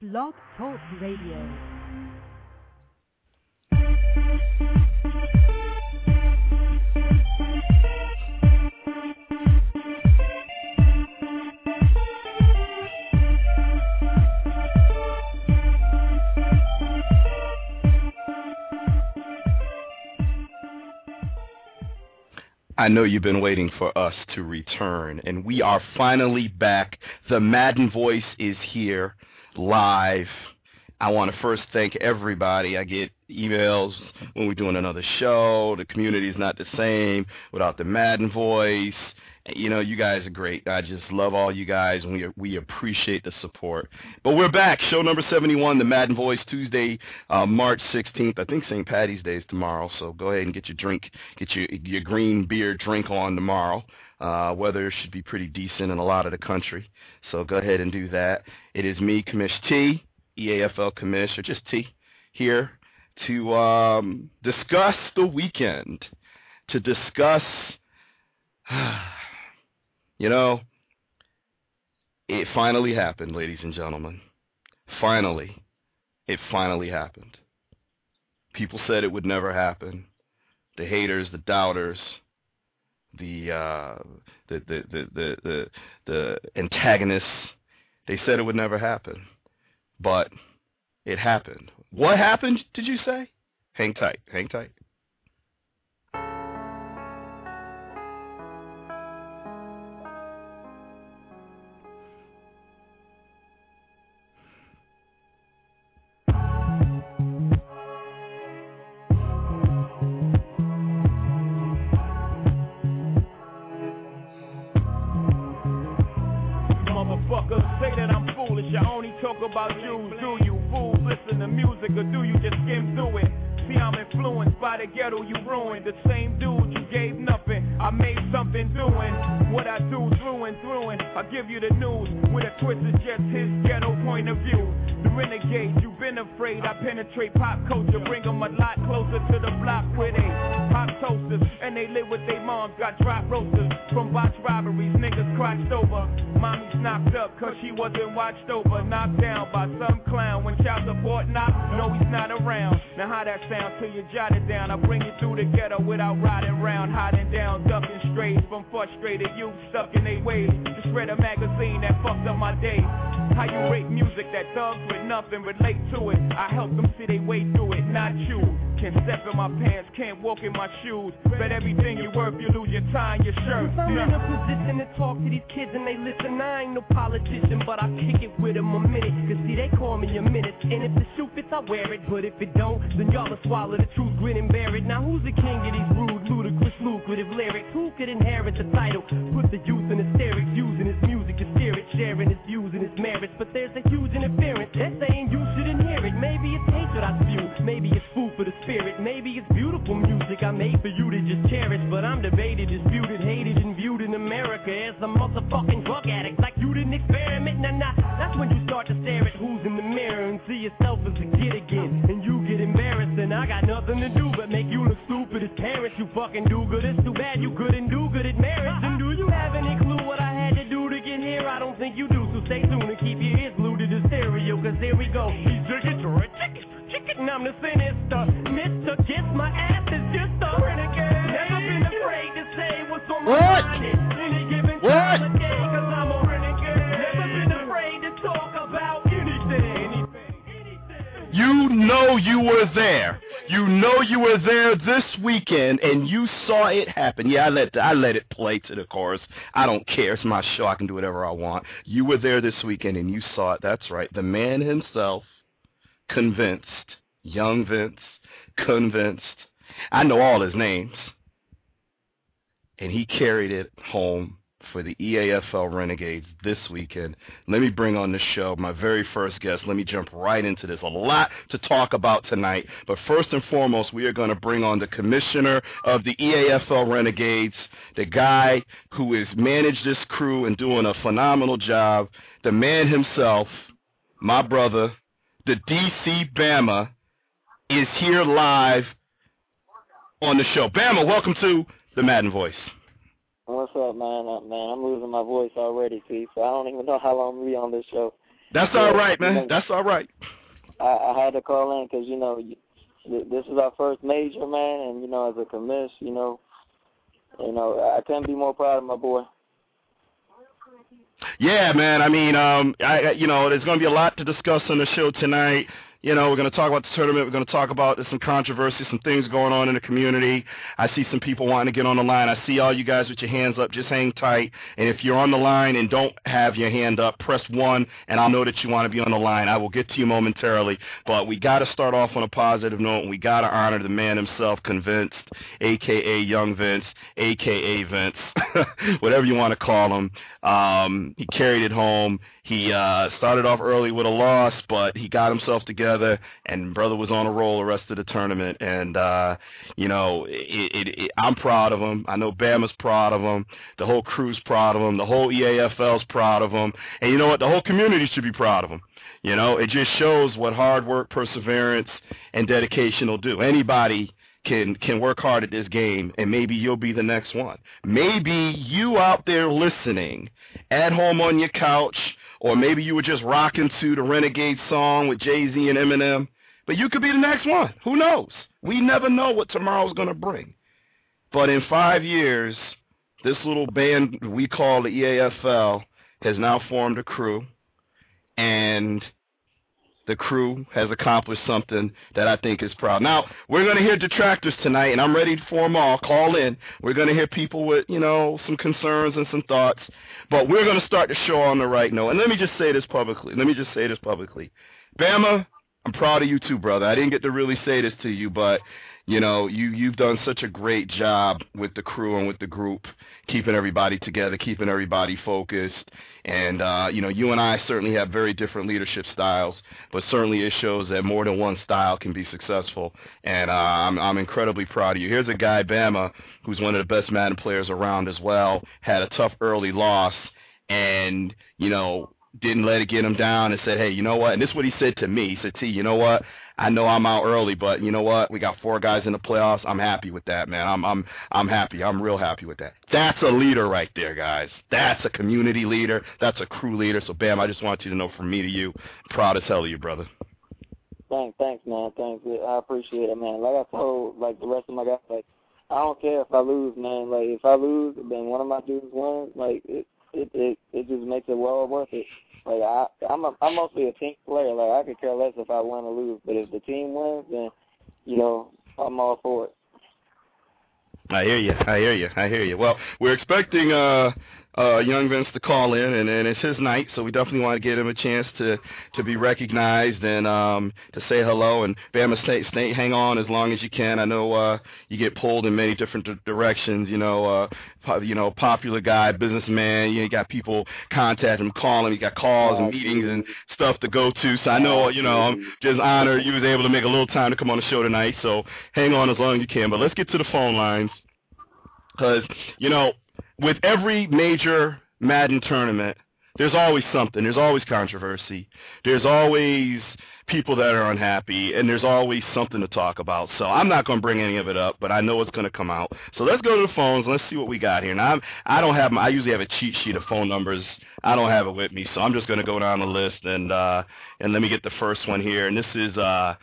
Blog Talk Radio. I know you've been waiting for us to return, and we are finally back. The Madden Voice is here, live. I want to first thank everybody. I get emails when we're doing another show. The community is not the same without the Madden Voice. You know, you guys are great. I just love all you guys, and we appreciate the support. But we're back. Show number 71, The Madden Voice, Tuesday, March 16th. I think St. Patty's Day is tomorrow, so go ahead and get your drink, get your green beer drink on tomorrow. Weather should be pretty decent in a lot of the country, so go ahead and do that. It is me, Commish T, EAFL Commish, or just T, here to discuss the weekend, to discuss... You know, it finally happened, ladies and gentlemen. Finally. It finally happened. People said it would never happen. The haters, the doubters, the antagonists, they said it would never happen. But it happened. What happened, did you say? Hang tight, hang tight. About you, do you fools listen to music or do you just skim through it? See, I'm influenced by the ghetto you ruined. The same dude you gave nothing, I made something doing what I do through and through. And I give you the news with a twist is just his ghetto point of view. The renegade, you've been afraid. I penetrate pop culture, bring them a lot closer to the block where they pop toasters and they live with their moms. Got drop roasters from botch robberies, niggas crotched over. Mommy's knocked up cause she wasn't watched over. Knocked down by some clown when child support knocked. No, he's not around. Now how that sound till you jot it down? I bring you through the ghetto without riding round, hiding down, ducking strays from frustrated youth stuck in their ways. Just read a magazine that fucked up my day. How you rate music that thugs with nothing relate to it? I help them see they way through it, not you. Can't step in my pants, can't walk in my shoes. Bet everything you worth, you lose your tie and your shirt. If I'm in a position to talk to these kids and they listen, I ain't no politician, but I kick it with them a minute. Cause see, they call me a minute. And if the shoe fits, I wear it. But if it don't, then y'all will swallow the truth, grin and bear it. Now who's the king of these rude, ludicrous, lucrative lyrics? Who could inherit the title? Put the youth in hysterics, using his music to steer it, sharing his views and his merits. But there's a huge interference. They're saying you shouldn't hear it. Maybe it's hatred I spew. Maybe it's food for the spirit. Maybe it's beautiful music I made for you to just cherish. But I'm debated, disputed, hated, and viewed in America as a motherfucking drug addict. Like you didn't experiment. Nah. That's when you start to stare at who's in the mirror and see yourself as a kid again. And you get embarrassed and I got nothing to do but make you look stupid as parents. You fucking do good. It's too bad you couldn't do good at marriage. And do you have any clue what I had to do to get here? I don't think you do. So stay tuned and keep your ears glued to the stereo. Cause here we go. He's chicken, I'm the sinister. Mr. Kiss my ass is just a renegade. Never been afraid to say what's on my mind at any given time of day. Cause I'm a renegade. Never been afraid to talk about anything. You know you were there. You know you were there this weekend, and you saw it happen. Yeah, I let it play to the chorus. I don't care. It's my show. I can do whatever I want. You were there this weekend, and you saw it. That's right. The man himself, convinced. Young Vince, convinced. I know all his names. And he carried it home for the EAFL Renegades this weekend. Let me bring on the show my very first guest. Let me jump right into this. A lot to talk about tonight. But first and foremost, we are going to bring on the commissioner of the EAFL Renegades, the guy who has managed this crew and doing a phenomenal job, the man himself, my brother, the DC Bama, is here live on the show. Bama, welcome to the Madden Voice. What's up, man? I'm losing my voice already, see, so I don't even know how long I'm going to be on this show. That's all right, man. That's all right. I had to call in because, this is our first major, man, and, as a commish, I couldn't be more proud of my boy. Yeah, man. I mean, there's going to be a lot to discuss on the show tonight. We're going to talk about the tournament. We're going to talk about some controversy, some things going on in the community. I see some people wanting to get on the line. I see all you guys with your hands up. Just hang tight. And if you're on the line and don't have your hand up, press 1, and I'll know that you want to be on the line. I will get to you momentarily. But we got to start off on a positive note, and we got to honor the man himself, Convinced, a.k.a. Young Vince, a.k.a. Vince, whatever you want to call him. He carried it home. He started off early with a loss, but he got himself together, and brother was on a roll the rest of the tournament. And, I'm proud of him. I know Bama's proud of him. The whole crew's proud of him. The whole EAFL's proud of him. And you know what? The whole community should be proud of him. It just shows what hard work, perseverance, and dedication will do. Anybody can work hard at this game, and maybe you'll be the next one. Maybe you out there listening at home on your couch, or maybe you were just rocking to the Renegade song with Jay-Z and Eminem, but you could be the next one. Who knows? We never know what tomorrow's going to bring. But in 5 years, this little band we call the EAFL has now formed a crew, and the crew has accomplished something that I think is proud. Now, we're going to hear detractors tonight, and I'm ready for them all. Call in. We're going to hear people with, some concerns and some thoughts. But we're going to start the show on the right note. And let me just say this publicly. Bama, I'm proud of you too, brother. I didn't get to really say this to you, but, you've done such a great job with the crew and with the group, keeping everybody together, keeping everybody focused. And, you and I certainly have very different leadership styles, but certainly it shows that more than one style can be successful. And I'm incredibly proud of you. Here's a guy, Bama, who's one of the best Madden players around as well, had a tough early loss and, didn't let it get him down and said, hey, you know what? And this is what he said to me. He said, T, you know what? I know I'm out early, but you know what? We got 4 guys in the playoffs. I'm happy with that, man. I'm happy. I'm real happy with that. That's a leader right there, guys. That's a community leader. That's a crew leader. So, Bam, I just want you to know from me to you, proud as hell of you, brother. Thanks, man. Thanks. I appreciate it, man. Like I told, the rest of my guys, I don't care if I lose, man. If I lose, then one of my dudes wins. It just makes it well worth it. I'm mostly a team player. I could care less if I win or lose, but if the team wins, then I'm all for it. I hear you. Well, we're expecting Young Vince to call in, and it's his night, so we definitely want to give him a chance to be recognized and to say hello. And Bama, stay hang on as long as you can. I know you get pulled in many different directions. Popular guy, businessman. You got people contacting him, calling him. You got calls and meetings and stuff to go to. So I know, I'm just honored you was able to make a little time to come on the show tonight. So hang on as long as you can. But let's get to the phone lines, because with every major Madden tournament, there's always something. There's always controversy. There's always people that are unhappy, and there's always something to talk about. So I'm not going to bring any of it up, but I know it's going to come out. So let's go to the phones. Let's see what we got here. Now, I usually have a cheat sheet of phone numbers. I don't have it with me, so I'm just going to go down the list, and let me get the first one here. And this is a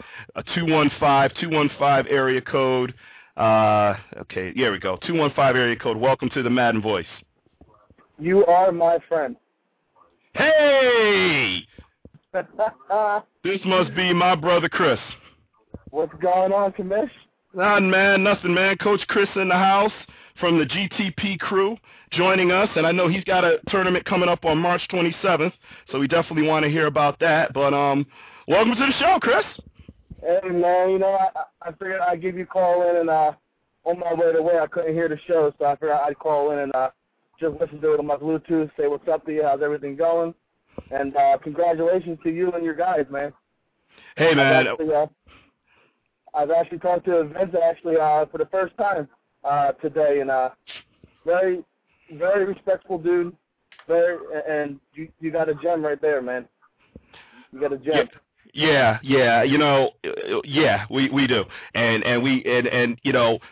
215 area code. Okay, here we go. 215 area code. Welcome to the Madden Voice. You are my friend. Hey! This must be my brother Chris. What's going on, Commish? Nothing, man. Coach Chris in the house from the GTP crew joining us, and I know he's got a tournament coming up on March 27th, so we definitely want to hear about that. But welcome to the show, Chris. Hey, man, I figured I'd give you a call in, and on my way to work, I couldn't hear the show, so I figured I'd call in and just listen to it on my Bluetooth, say what's up to you, how's everything going, and congratulations to you and your guys, man. Hey, man. I've actually talked to Vince for the first time today, and very, very respectful dude, and you got a gem right there, man. You got a gem. Yeah. Yeah, we do. And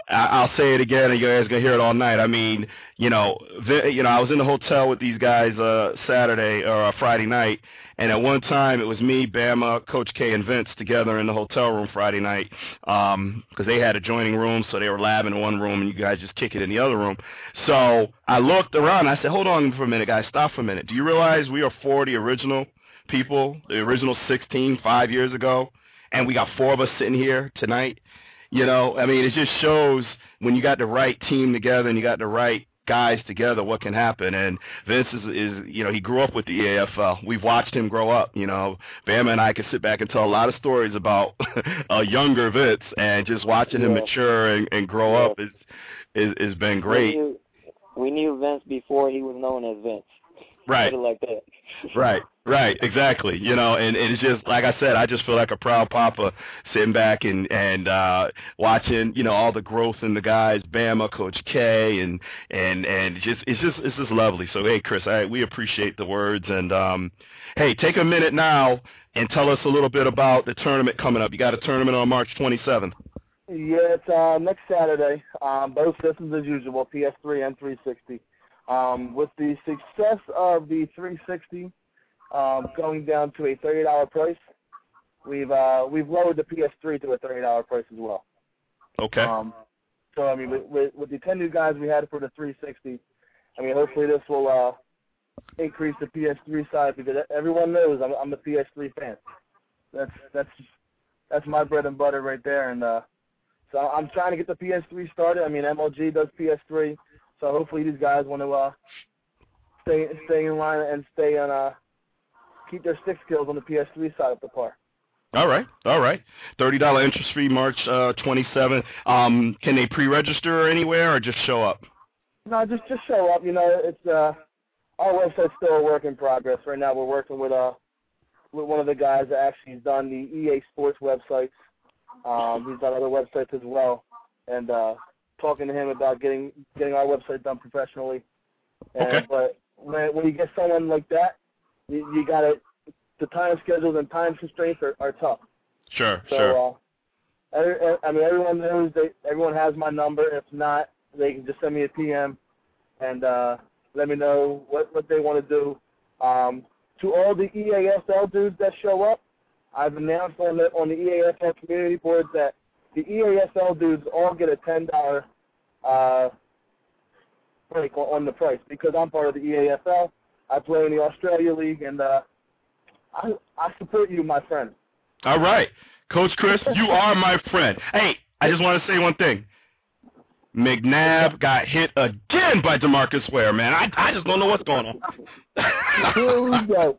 I'll say it again, and you guys are going to hear it all night. I mean, I was in the hotel with these guys Saturday or Friday night, and at one time it was me, Bama, Coach K, and Vince together in the hotel room Friday night because they had adjoining rooms, so they were labbing in one room, and you guys just kick it in the other room. So I looked around, and I said, hold on for a minute, guys, stop for a minute. Do you realize we are 40 original people, the original 16 5 years ago, and we got 4 of us sitting here tonight? I mean, it just shows when you got the right team together and you got the right guys together, what can happen. And Vince is he grew up with the EAFL. We've watched him grow up. Bama and I can sit back and tell a lot of stories about a younger Vince, and just watching him mature and grow up is been great. We knew Vince before he was known as Vince. Right. Put it like that. Right, exactly. And it's just, like I said, I just feel like a proud papa sitting back and watching, all the growth in the guys, Bama, Coach K, and it's just lovely. So, hey, Chris, we appreciate the words. And, hey, take a minute now and tell us a little bit about the tournament coming up. You got a tournament on March 27th. Yeah, it's next Saturday. Both systems as usual, PS3 and 360. With the success of the 360 going down to a $30 price, we've lowered the PS3 to a $30 price as well. Okay. So I mean, with the 10 new guys we had for the 360, I mean, hopefully this will increase the PS3 side, because everyone knows I'm a PS3 fan. That's my bread and butter right there, and so I'm trying to get the PS3 started. I mean, MLG does PS3. So hopefully these guys want to stay in line and stay on keep their stick skills on the PS3 side of the par. All right. $30 interest fee, March 27th. Can they pre-register anywhere or just show up? No, just show up. It's our website's still a work in progress. Right now we're working with one of the guys that actually has done the EA Sports websites. He's done other websites as well, and talking to him about getting our website done professionally. Okay. But when you get someone like that, you got to, the time schedules and time constraints are tough. Sure. I mean, everyone knows everyone has my number. If not, they can just send me a PM and let me know what they want to do. To all the EAFL dudes that show up, I've announced on the EAFL community boards that the EAFL dudes all get a $10 break on the price, because I'm part of the EAFL. I play in the Australia League, and I support you, my friend. All right. Coach Chris, you are my friend. Hey, I just want to say one thing. McNabb got hit again by DeMarcus Ware, man. I just don't know what's going on. Here we go.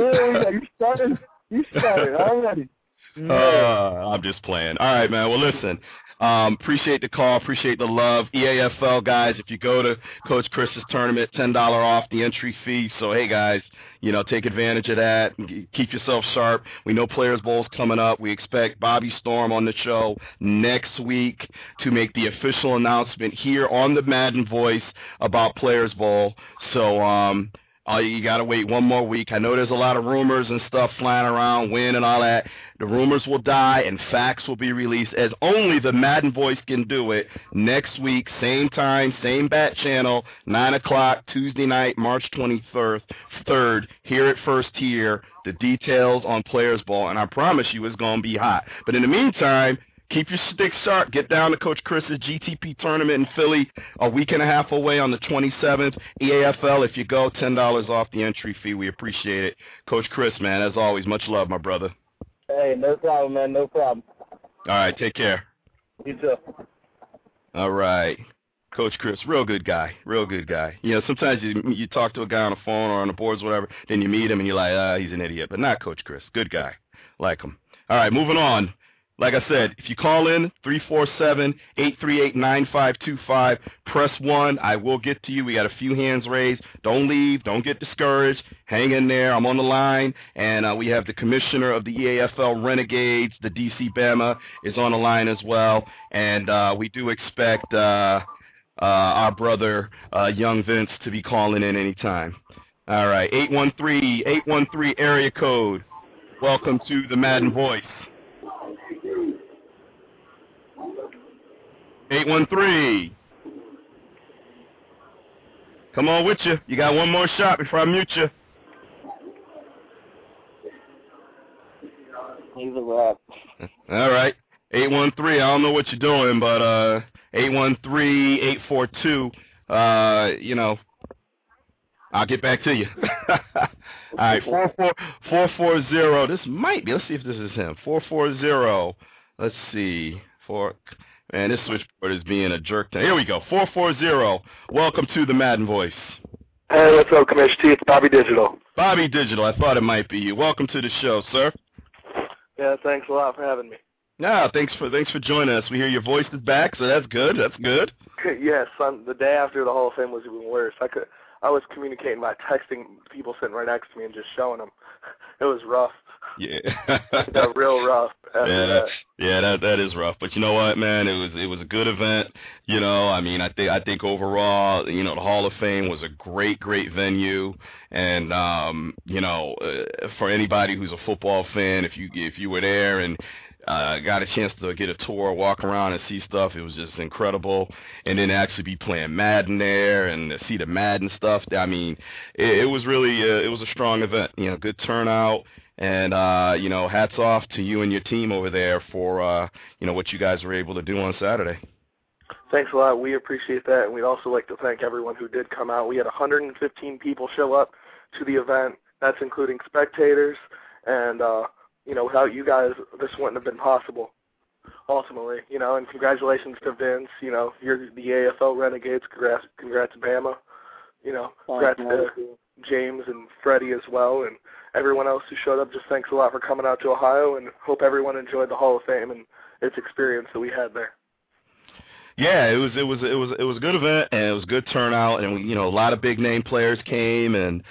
You started already. I'm just playing. All right, man. Well, listen, appreciate the call, appreciate the love. EAFL, guys, if you go to Coach Chris's tournament, $10 off the entry fee. So, hey, guys, take advantage of that. Keep yourself sharp. We know Players Bowl's coming up. We expect Bobby Storm on the show next week to make the official announcement here on the Madden Voice about Players Bowl. So, you got to wait one more week. I know there's a lot of rumors and stuff flying around, win and all that. The rumors will die and facts will be released, as only the Madden Voice can do it, next week, same time, same bat channel, 9 o'clock, Tuesday night, March 23rd, here at First Tier, the details on Players Ball. And I promise you it's going to be hot. But in the meantime, keep your sticks sharp. Get down to Coach Chris's GTP tournament in Philly a week and a half away on the 27th. EAFL, if you go, $10 off the entry fee. We appreciate it. Coach Chris, man, as always, much love, my brother. Hey, no problem, man. No problem. All right, take care. You too. All right. Coach Chris, real good guy. Sometimes you talk to a guy on the phone or on the boards or whatever, then you meet him and you're like, he's an idiot. But not Coach Chris. Good guy. Like him. All right, moving on. Like I said, if you call in, 347-838-9525, press 1. I will get to you. We got a few hands raised. Don't leave. Don't get discouraged. Hang in there. I'm on the line. And we have the commissioner of the EAFL Renegades, the DC Bama, is on the line as well. And we do expect our brother, Young Vince, to be calling in anytime. All right, 813 area code. Welcome to the Madden Voice. 813. Come on with you. You got one more shot before I mute you. He's a rap. All right. 813. I don't know what you're doing, but 813-842. I'll get back to you. All right. 440. This might be. Let's see if this is him. 440. Let's see. Man, this switchboard is being a jerk. Here we go. 440. Welcome to the Madden Voice. Hey, what's up, Commissioner T? It's Bobby Digital. Bobby Digital. I thought it might be you. Welcome to the show, sir. Yeah, thanks a lot for having me. No, thanks for joining us. We hear your voice is back, so that's good. That's good. Yes, the day after the Hall of Fame was even worse. I was communicating by texting people sitting right next to me and just showing them. It was rough. Yeah. It got real rough. That is rough. But you know what, man? It was a good event. I mean, I think overall, the Hall of Fame was a great venue. And for anybody who's a football fan, if you were there and got a chance to get a tour, walk around and see stuff, it was just incredible. And then actually be playing Madden there and see the Madden stuff. I mean, it was really it was a strong event. Good turnout. And, hats off to you and your team over there for, what you guys were able to do on Saturday. Thanks a lot. We appreciate that. And we'd also like to thank everyone who did come out. We had 115 people show up to the event. That's including spectators. And, without you guys, this wouldn't have been possible, ultimately. And congratulations to Vince. You're the AFL Renegades. Congrats Bama. Congrats to James and Freddie as well. And everyone else who showed up, just thanks a lot for coming out to Ohio, and hope everyone enjoyed the Hall of Fame and its experience that we had there. Yeah, it was a good event, and it was a good turnout, and a lot of big name players came, and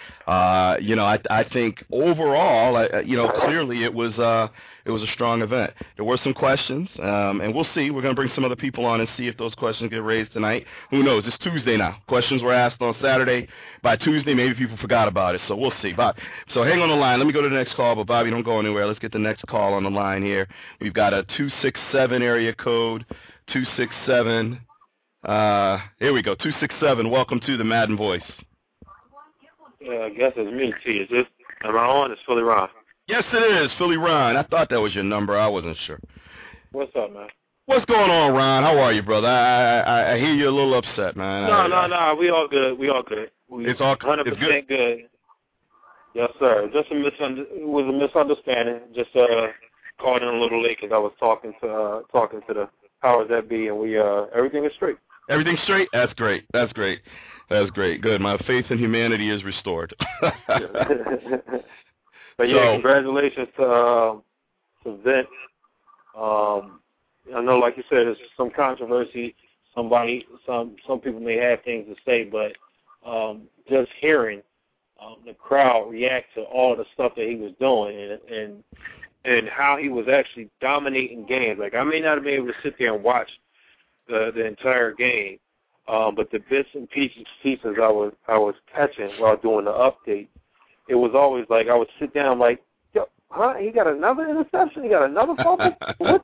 I think overall, clearly it was a strong event. There were some questions, and we'll see. We're going to bring some other people on and see if those questions get raised tonight. Who knows? It's Tuesday now. Questions were asked on Saturday. By Tuesday, maybe people forgot about it, so we'll see. So hang on the line. Let me go to the next call, but Bobby, don't go anywhere. Let's get the next call on the line here. We've got a 267 area code. 267. Here we go. 267. Welcome to the Madden Voice. Yeah, I guess it's me, T. Am I on? It's Philly Ron. Yes, it is, Philly Ron. I thought that was your number. I wasn't sure. What's up, man? What's going on, Ron? How are you, brother? I hear you're a little upset, man. No. We all good. It's all 100% good. Yes, sir. It was a misunderstanding. Just called in a little late because I was talking to the powers that be, and we everything is straight. Everything's straight? That's great. Good. My faith in humanity is restored. But yeah, congratulations to Vince. I know, like you said, there's some controversy. Some people may have things to say, but just hearing the crowd react to all the stuff that he was doing and how he was actually dominating games. Like, I may not have been able to sit there and watch the entire game, but the bits and pieces I was catching while doing the update, it was always like I would sit down like, yo, huh? He got another interception? He got another fumble?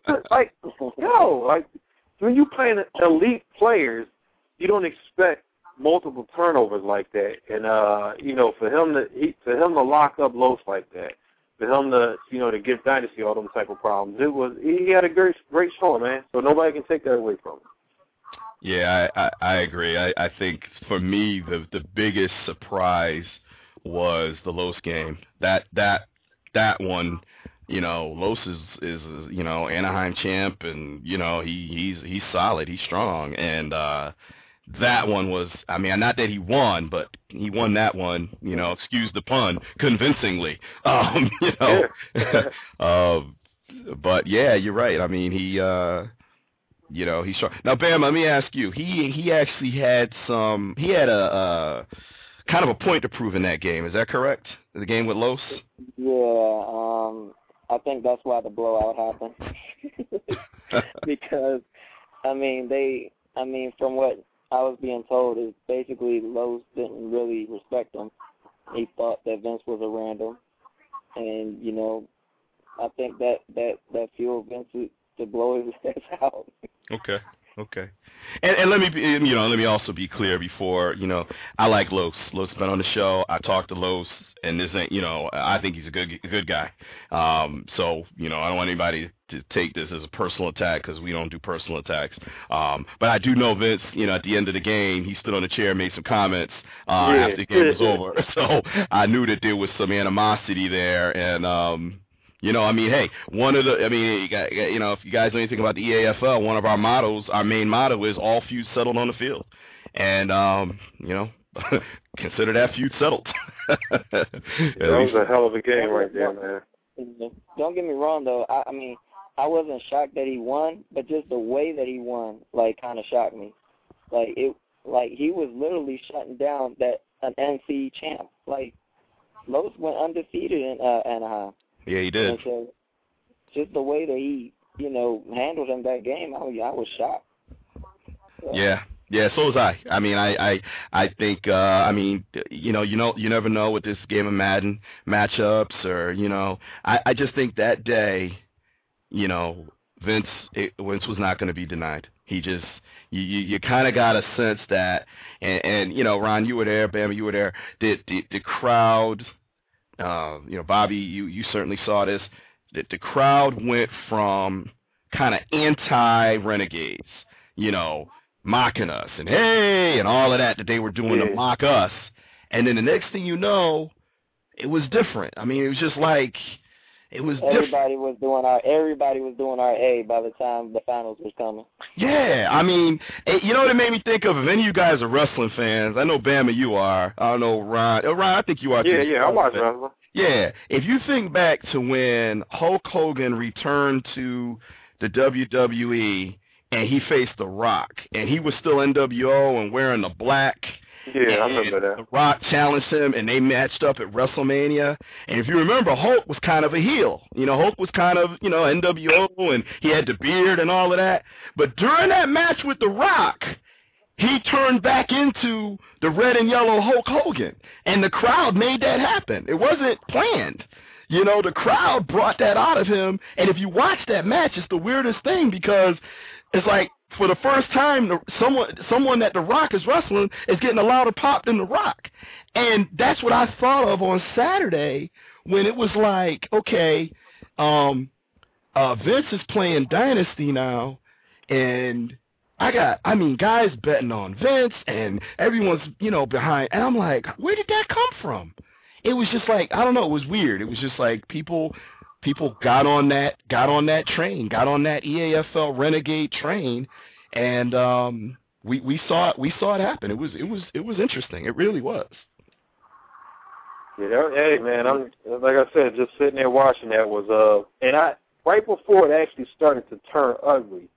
When you playing elite players, you don't expect multiple turnovers like that. And for him to lock up Los like that, for him to give Dynasty all them type of problems, he had a great showing, man. So nobody can take that away from him. Yeah, I agree. I think for me the biggest surprise was the Los game. That one, Los is Anaheim champ, and he's solid, he's strong, and that one was, I mean, not that he won, but he won that one, excuse the pun, convincingly. But yeah, you're right. I mean, he's strong. Now, Bam, let me ask you. He actually had a kind of a point to prove in that game. Is that correct? The game with Los? Yeah, I think that's why the blowout happened. Because, from what I was being told, is basically Los didn't really respect him. He thought that Vince was a random. And, I think that fueled Vince to blow his ass out. Okay. Okay. And let me also be clear before, I like Los. Los has been on the show. I talked to Los, and this ain't, I think he's a good guy. So, I don't want anybody to take this as a personal attack because we don't do personal attacks. But I do know Vince, at the end of the game, he stood on the chair and made some comments after the game was over. So I knew that there was some animosity there, and hey, if you guys know anything about the EAFL, one of our mottos, our main motto is all feuds settled on the field. And, consider that feud settled. That was a hell of a game right there, man. Don't get me wrong, though. I wasn't shocked that he won, but just the way that he won, kind of shocked me. He was literally shutting down an NC champ. Los went undefeated in Anaheim. Yeah, he did. So just the way that he, handled him that game, I was shocked. Yeah, so was I. I think, you never know with this game of Madden matchups or, I just think that day, Vince was not going to be denied. He just, you kind of got a sense that, and Ron, you were there, Bama, you were there, the crowd, Bobby, you certainly saw this, that the crowd went from kind of anti-Renegades, mocking us and hey and all of that they were doing to mock us, and then the next thing you know, it was different. It was just it was everybody was doing our A by the time the finals was coming. Yeah, you know what it made me think of? If any of you guys are wrestling fans, I know Bama you are. I don't know Ron. Ron, I think you are too. Yeah, I watch wrestling. Yeah, if you think back to when Hulk Hogan returned to the WWE and he faced The Rock, and he was still NWO and wearing the black. Yeah, I remember that. The Rock challenged him, and they matched up at WrestleMania. And if you remember, Hulk was kind of a heel. Hulk was kind of, NWO, and he had the beard and all of that. But during that match with The Rock, he turned back into the red and yellow Hulk Hogan, and the crowd made that happen. It wasn't planned. The crowd brought that out of him, and if you watch that match, it's the weirdest thing because it's like, for the first time, someone that The Rock is wrestling is getting a louder pop than The Rock. And that's what I thought of on Saturday when it was like, okay, Vince is playing Dynasty now, and guys betting on Vince, and everyone's, behind. And I'm like, where did that come from? It was just like, I don't know, it was weird. It was just like people got on that train, got on that EAFL Renegade train, and we saw it happen. It was interesting. It really was. Yeah, hey man, I'm like I said, just sitting there watching that was and I right before it actually started to turn ugly.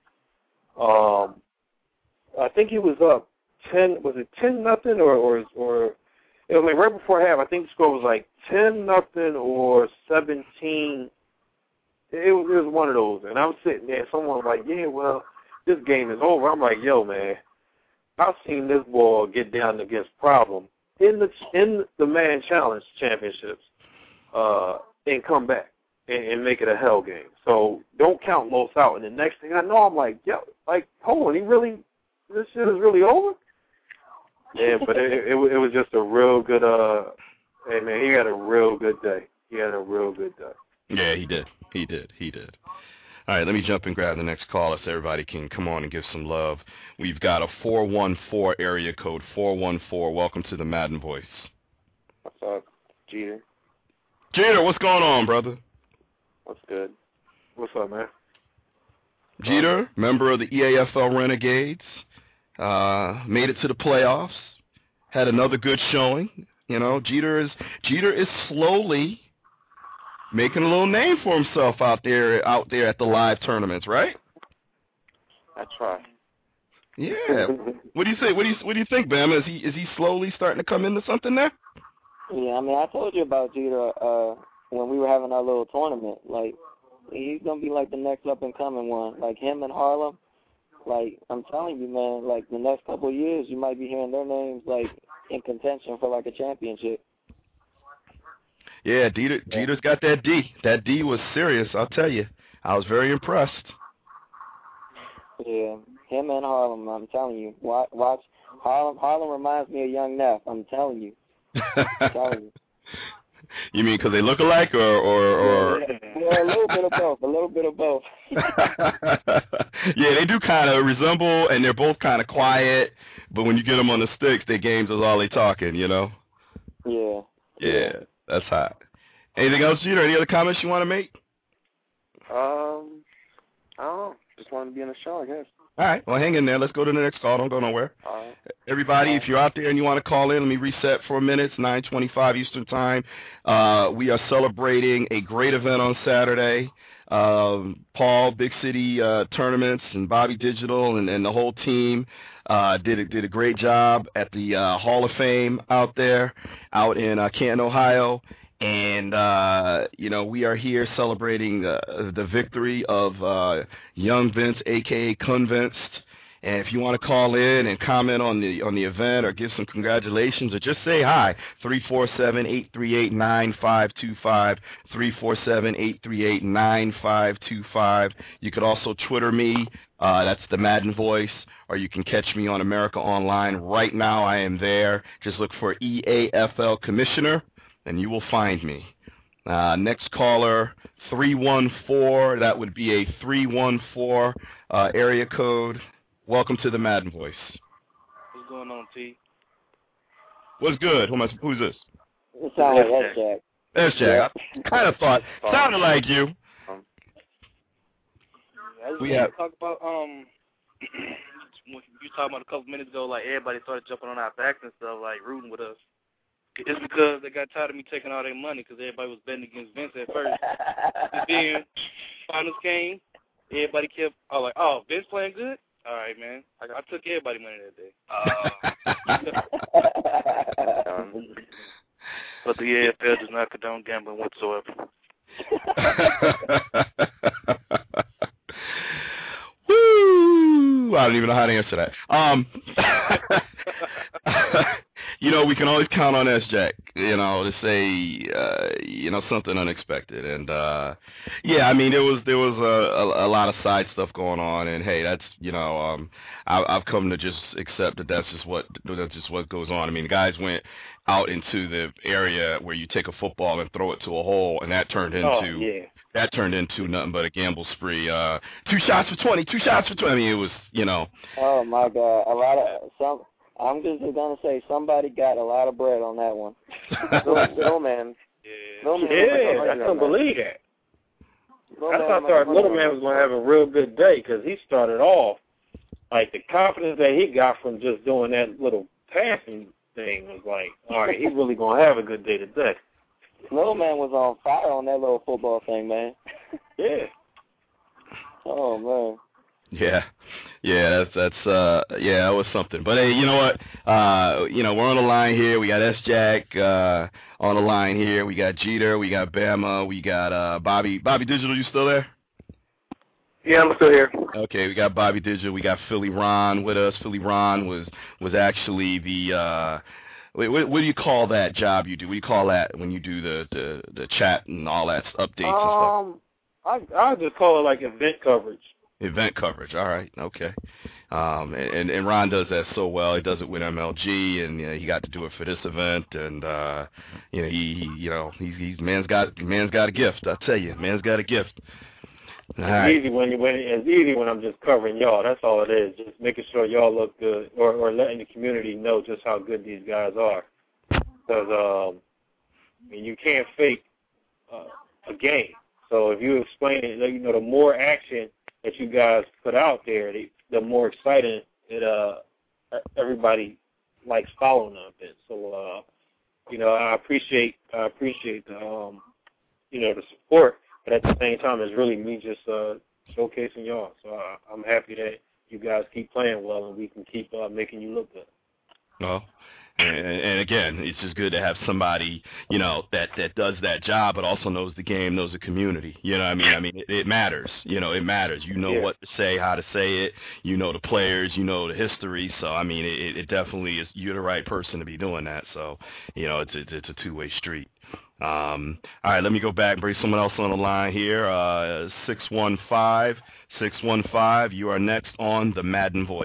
I think he was up 10. Was it 10-0 or it was like right before half. I think the score was like 10-0 or 17. It was one of those, and I was sitting there. Someone was like, "Yeah, well, this game is over." I'm like, "Yo, man, I've seen this ball get down against Problem in the Man Challenge Championships, and come back and make it a hell game. So don't count Los out." And the next thing I know, I'm like, "Yo, hold on, this shit is really over." Yeah, but it was just a real good. Hey man, he had a real good day. Yeah, he did. All right, let me jump and grab the next caller so everybody can come on and give some love. We've got a 414 area code, 414. Welcome to the Madden Voice. What's up, Jeter? Jeter, what's going on, brother? What's good? What's up, man? Jeter, member of the EAFL Renegades, made it to the playoffs, had another good showing. Jeter is slowly making a little name for himself out there at the live tournaments, right? I try. Yeah. What do you say? What do you think, Bama? Is he slowly starting to come into something there? Yeah, I told you about Jeter when we were having our little tournament. He's gonna be like the next up and coming one. Like him and Harlem. I'm telling you, man. The next couple of years, you might be hearing their names in contention for a championship. Yeah, Jeter's got that D. That D was serious, I'll tell you. I was very impressed. Yeah, him and Harlem. I'm telling you. Watch Harlem. Harlem reminds me of Young Neff. I'm telling you. You mean because they look alike, or? Yeah, a little bit of both. A little bit of both. Yeah, they do kind of resemble, and they're both kind of quiet. But when you get them on the sticks, their games is all they talking. You know. Yeah, that's hot. Anything else, Jeter? Any other comments you want to make? I don't know. Just wanted to be on the show, I guess. All right. Well, hang in there. Let's go to the next call. Don't go nowhere. All right. Everybody, if you're out there and you want to call in, let me reset for a minute. It's 9:25 Eastern Time. We are celebrating a great event on Saturday. Paul, Big City Tournaments, and Bobby Digital and the whole team did a great job at the Hall of Fame out there, out in Canton, Ohio. And, we are here celebrating the victory of Young Vince, a.k.a. Convinced. And if you want to call in and comment on the event or give some congratulations or just say hi, 347-838-9525, 347-838-9525. You could also Twitter me. That's the Madden Voice. Or you can catch me on America Online. Right now I am there. Just look for EAFL Commissioner, and you will find me. Next caller, 314. That would be a 314 area code. Welcome to the Madden Voice. What's going on, T? What's good? Who's this? It sounds like S-Jack. S-Jack. I kind of thought. Sounded like you. I just want to talk about, you were talking about a couple minutes ago, like everybody started jumping on our backs and stuff, like rooting with us. It's because they got tired of me taking all their money because everybody was betting against Vince at first. And then finals came, everybody kept, like, oh, Vince playing good? All right, man. I took everybody money that day. But the AFL does not condone gambling whatsoever. Woo! I don't even know how to answer that. We can always count on S-Jack, to say, something unexpected. And, there was a lot of side stuff going on. And, hey, that's, I've come to just accept that that's just what goes on. I mean, the guys went out into the area where you take a football and throw it to a hole, and that turned into nothing but a gamble spree. 2 shots for 20, 2 shots for 20. I mean, it was, Oh, my God. I'm just going to say somebody got a lot of bread on that one. Little man. Yeah, I couldn't believe that. I thought Little Man was going to have a real good day because he started off, like, the confidence that he got from just doing that little passing thing was like, all right, he's really going to have a good day today. Little Man was on fire on that little football thing, man. Yeah. Oh, man. Yeah, that was something. But hey, you know what? We're on the line here. We got S-Jack on the line here. We got Jeter. We got Bama. We got Bobby. Bobby Digital, you still there? Yeah, I'm still here. Okay, we got Bobby Digital. We got Philly Ron with us. Philly Ron was actually the what do you call that job you do? What do you call that when you do the chat and all that updates and stuff? I just call it like event coverage. Event coverage, all right, okay. And Ron does that so well. He does it with MLG, and he got to do it for this event. And he's man's got a gift. I tell you, man's got a gift. It's easy when I'm just covering y'all. That's all it is. Just making sure y'all look good, or letting the community know just how good these guys are. Because you can't fake a game. So if you explain it, the more action that you guys put out there, the more exciting everybody likes following them. So I appreciate the the support, but at the same time, it's really me just showcasing y'all. So I'm happy that you guys keep playing well and we can keep making you look good. Well, and again, it's just good to have somebody, that does that job, but also knows the game, knows the community. You know what I mean? It matters. It matters. You know what to say, how to say it. You know the players. You know the history. So, it definitely is. You're the right person to be doing that. So, it's a two-way street. All right, let me go back and bring someone else on the line here. 615, you are next on the Madden Voice.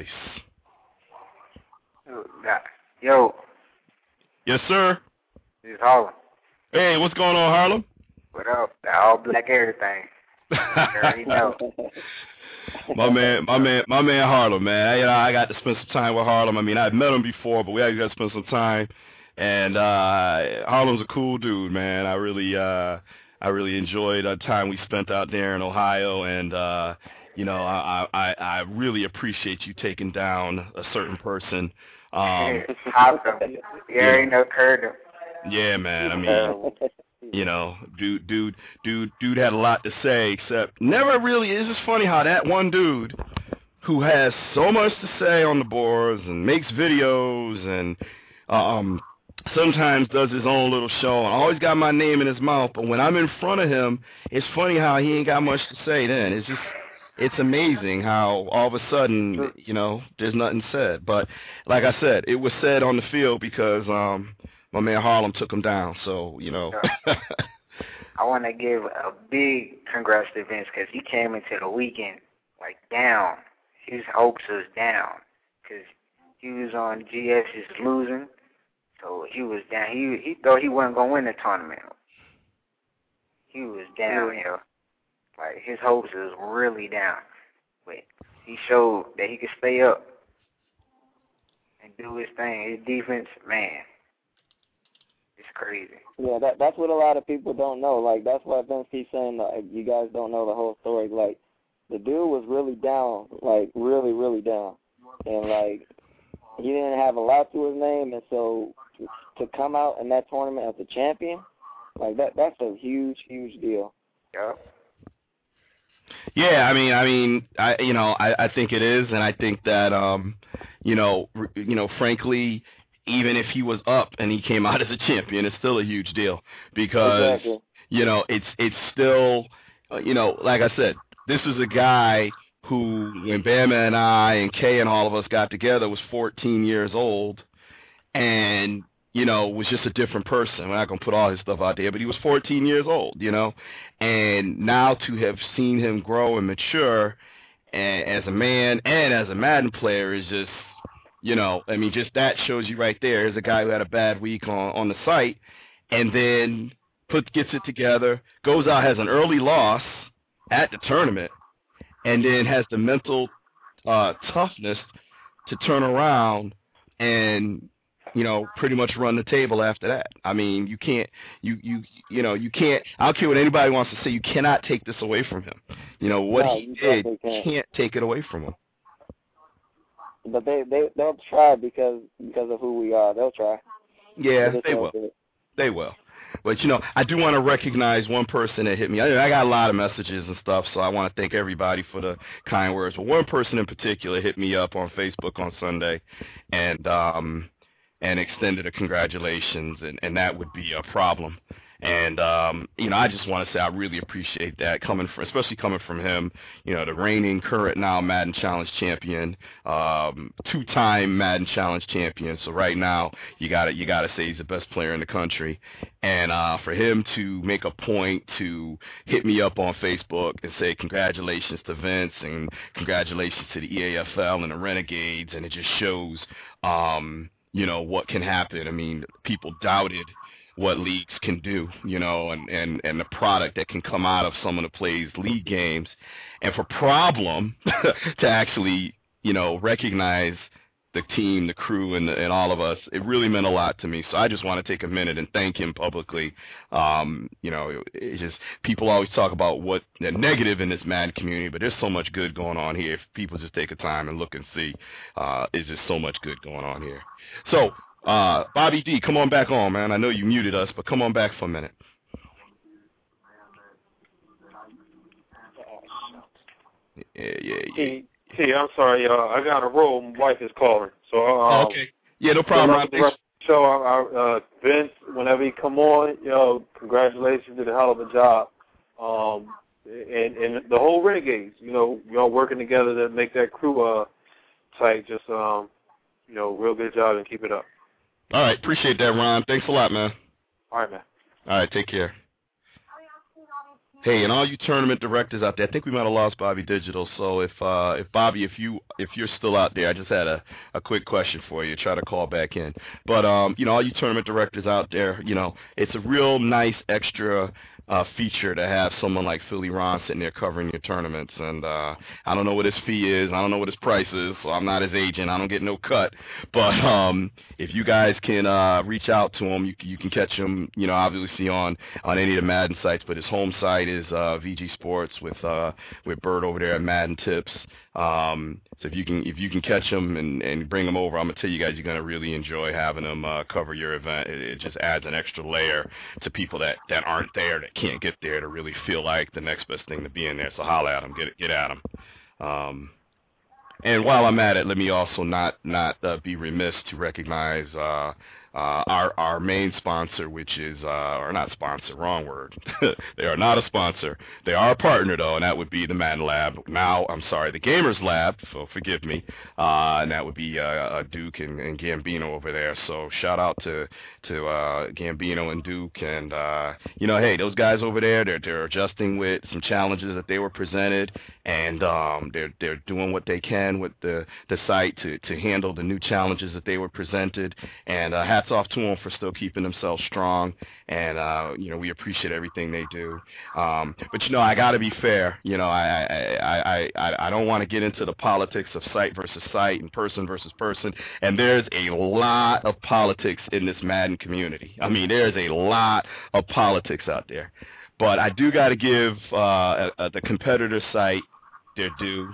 Yo. Yes, sir. This is Harlem. Hey, what's going on, Harlem? What up? The all black everything. You already know. My man Harlem, man. You know, I got to spend some time with Harlem. I mean, I've met him before, but we actually got to spend some time. And Harlem's a cool dude, man. I really enjoyed the time we spent out there in Ohio, and you know, I really appreciate you taking down a certain person. Awesome. You already know Curtis. Yeah, man. I mean, you know, dude had a lot to say, except never really. It's just funny how that one dude who has so much to say on the boards and makes videos and sometimes does his own little show and always got my name in his mouth, but when I'm in front of him, it's funny how he ain't got much to say then. It's amazing how all of a sudden, you know, there's nothing said. But like I said, it was said on the field because my man Harlem took him down, so, you know. I want to give a big congrats to Vince because he came into the weekend, like, down. His hopes was down because he was on GS's losing, so he was down. He thought he wasn't going to win the tournament. He was down, you know. Like, his hopes was really down. But he showed that he could stay up and do his thing. His defense, man. Crazy. Yeah, that's what a lot of people don't know. Like, that's why Vince keeps saying, like, you guys don't know the whole story. Like, the dude was really down, like, really, really down. And, like, he didn't have a lot to his name, and so to come out in that tournament as a champion, like, that's a huge, huge deal. Yep. Yeah, I think it is, and I think that, frankly, even if he was up and he came out as a champion, it's still a huge deal because, exactly. You know, it's still, you know, like I said, this is a guy who, when Bama and I and Kay and all of us got together, was 14 years old and, you know, was just a different person. We're not going to put all his stuff out there, but he was 14 years old, you know, and now to have seen him grow and mature as a man and as a Madden player is just, you know, I mean, just that shows you right there. Here's a guy who had a bad week on the site and then gets it together, goes out, has an early loss at the tournament, and then has the mental toughness to turn around and, you know, pretty much run the table after that. I mean, you can't, you can't, I don't care what anybody wants to say, you cannot take this away from him. You know, what he did, you can't take it away from him. But they'll try because of who we are. They'll try. Yeah, they will. They will. But, you know, I do want to recognize one person that hit me. I got a lot of messages and stuff, so I want to thank everybody for the kind words. But one person in particular hit me up on Facebook on Sunday and extended a congratulations, and that would be a problem. And, you know, I just want to say I really appreciate that, especially coming from him, you know, the reigning current now Madden Challenge champion, two-time Madden Challenge champion. So right now you gotta say he's the best player in the country. And for him to make a point to hit me up on Facebook and say congratulations to Vince and congratulations to the EAFL and the Renegades, and it just shows, you know, what can happen. I mean, people doubted what leagues can do, you know, and the product that can come out of someone who plays league games. And for Problem to actually, you know, recognize the team, the crew, and all of us, it really meant a lot to me. So I just want to take a minute and thank him publicly. You know, it's just, people always talk about what the negative in this Madden community, but there's so much good going on here. If people just take a time and look and see, there's just so much good going on here. So, Bobby D, come on back on, man. I know you muted us, but come on back for a minute. Yeah. Hey, I'm sorry, I got a roll. My wife is calling. So, okay. Yeah, no problem. So, Vince, whenever you come on, yo, congratulations, you did a hell of a job. And the whole Renegades, you know, y'all working together to make that crew tight. Just, you know, real good job and keep it up. All right, appreciate that, Ron. Thanks a lot, man. All right, man. All right, take care. Hey, and all you tournament directors out there, I think we might have lost Bobby Digital. So if Bobby, if you're still out there, I just had a quick question for you. Try to call back in. But all you tournament directors out there, it's a real nice extra feature to have someone like Philly Ron sitting there covering your tournaments. And I don't know what his fee is. I don't know what his price is. So I'm not his agent. I don't get no cut. But if you guys can reach out to him, you can catch him, obviously on any of the Madden sites. But his home site is VG Sports with Bert over there at Madden Tips. So if you can catch him and bring him over, I'm gonna tell you guys you're gonna really enjoy having him cover your event. It just adds an extra layer to people that aren't there, that can't get there, to really feel like the next best thing to be in there. So holla at him, get at him. And while I'm at it, let me also not be remiss to recognize our main sponsor, which is, or not sponsor, wrong word. They are not a sponsor. They are a partner, though, and that would be the Madden Lab. Now, I'm sorry, the Gamers Lab, so forgive me. And that would be Duke and Gambino over there. So shout out to Gambino and Duke. And, hey, those guys over there, they're adjusting with some challenges that they were presented, and they're doing what they can with the site to handle the new challenges that they were presented. And hats off to them for still keeping themselves strong, and we appreciate everything they do. But I got to be fair. I don't want to get into the politics of site versus site and person versus person. And there's a lot of politics in this Madden community. I mean, there's a lot of politics out there. But I do got to give the competitor site their due.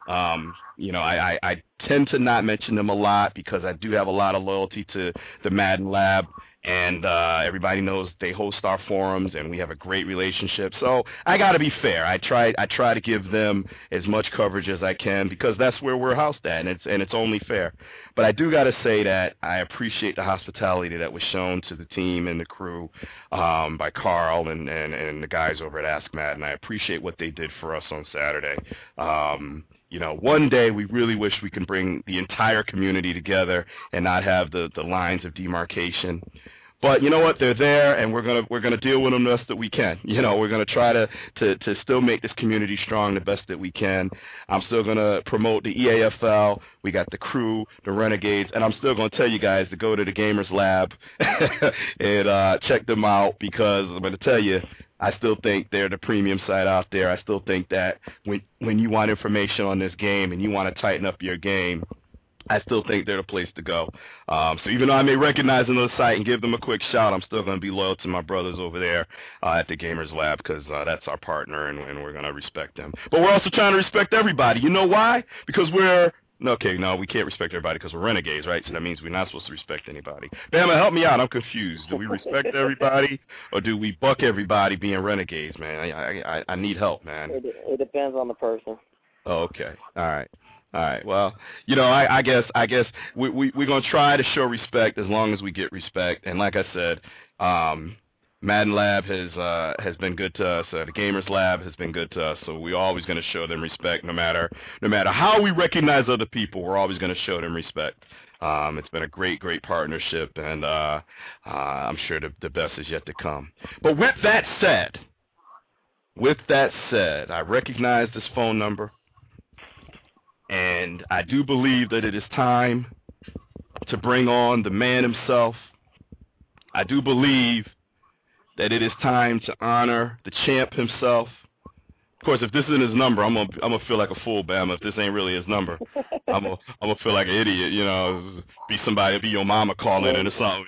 I tend to not mention them a lot because I do have a lot of loyalty to the Madden Lab, and everybody knows they host our forums, and we have a great relationship. So I got to be fair. I try to give them as much coverage as I can because that's where we're housed at, and it's only fair. But I do got to say that I appreciate the hospitality that was shown to the team and the crew by Carl and the guys over at Ask Madden. I appreciate what they did for us on Saturday. One day we really wish we can bring the entire community together and not have the lines of demarcation. But you know what? They're there, and we're gonna deal with them the best that we can. We're gonna try to still make this community strong the best that we can. I'm still gonna promote the EAFL. We got the crew, the Renegades, and I'm still gonna tell you guys to go to the Gamers Lab and check them out because I'm gonna tell you, I still think they're the premium site out there. I still think that when you want information on this game and you want to tighten up your game, I still think they're the place to go. So even though I may recognize another site and give them a quick shout, I'm still going to be loyal to my brothers over there at the Gamers Lab because that's our partner, and we're going to respect them. But we're also trying to respect everybody. You know why? Because we can't respect everybody because we're renegades, right? So that means we're not supposed to respect anybody. Bama, help me out. I'm confused. Do we respect everybody, or do we buck everybody being renegades, man? I need help, man. It depends on the person. Oh, okay. All right. Well, I guess we're gonna try to show respect as long as we get respect. And like I said, Madden Lab has been good to us. The Gamers Lab has been good to us. So we're always gonna show them respect, no matter how we recognize other people. We're always gonna show them respect. It's been a great partnership, and I'm sure the best is yet to come. But with that said, I recognize this phone number. And I do believe that it is time to bring on the man himself. I do believe that it is time to honor the champ himself. Of course, if this isn't his number, I'm gonna feel like a fool, Bama. If this ain't really his number, I'm gonna feel like an idiot. Be your mama calling in or something.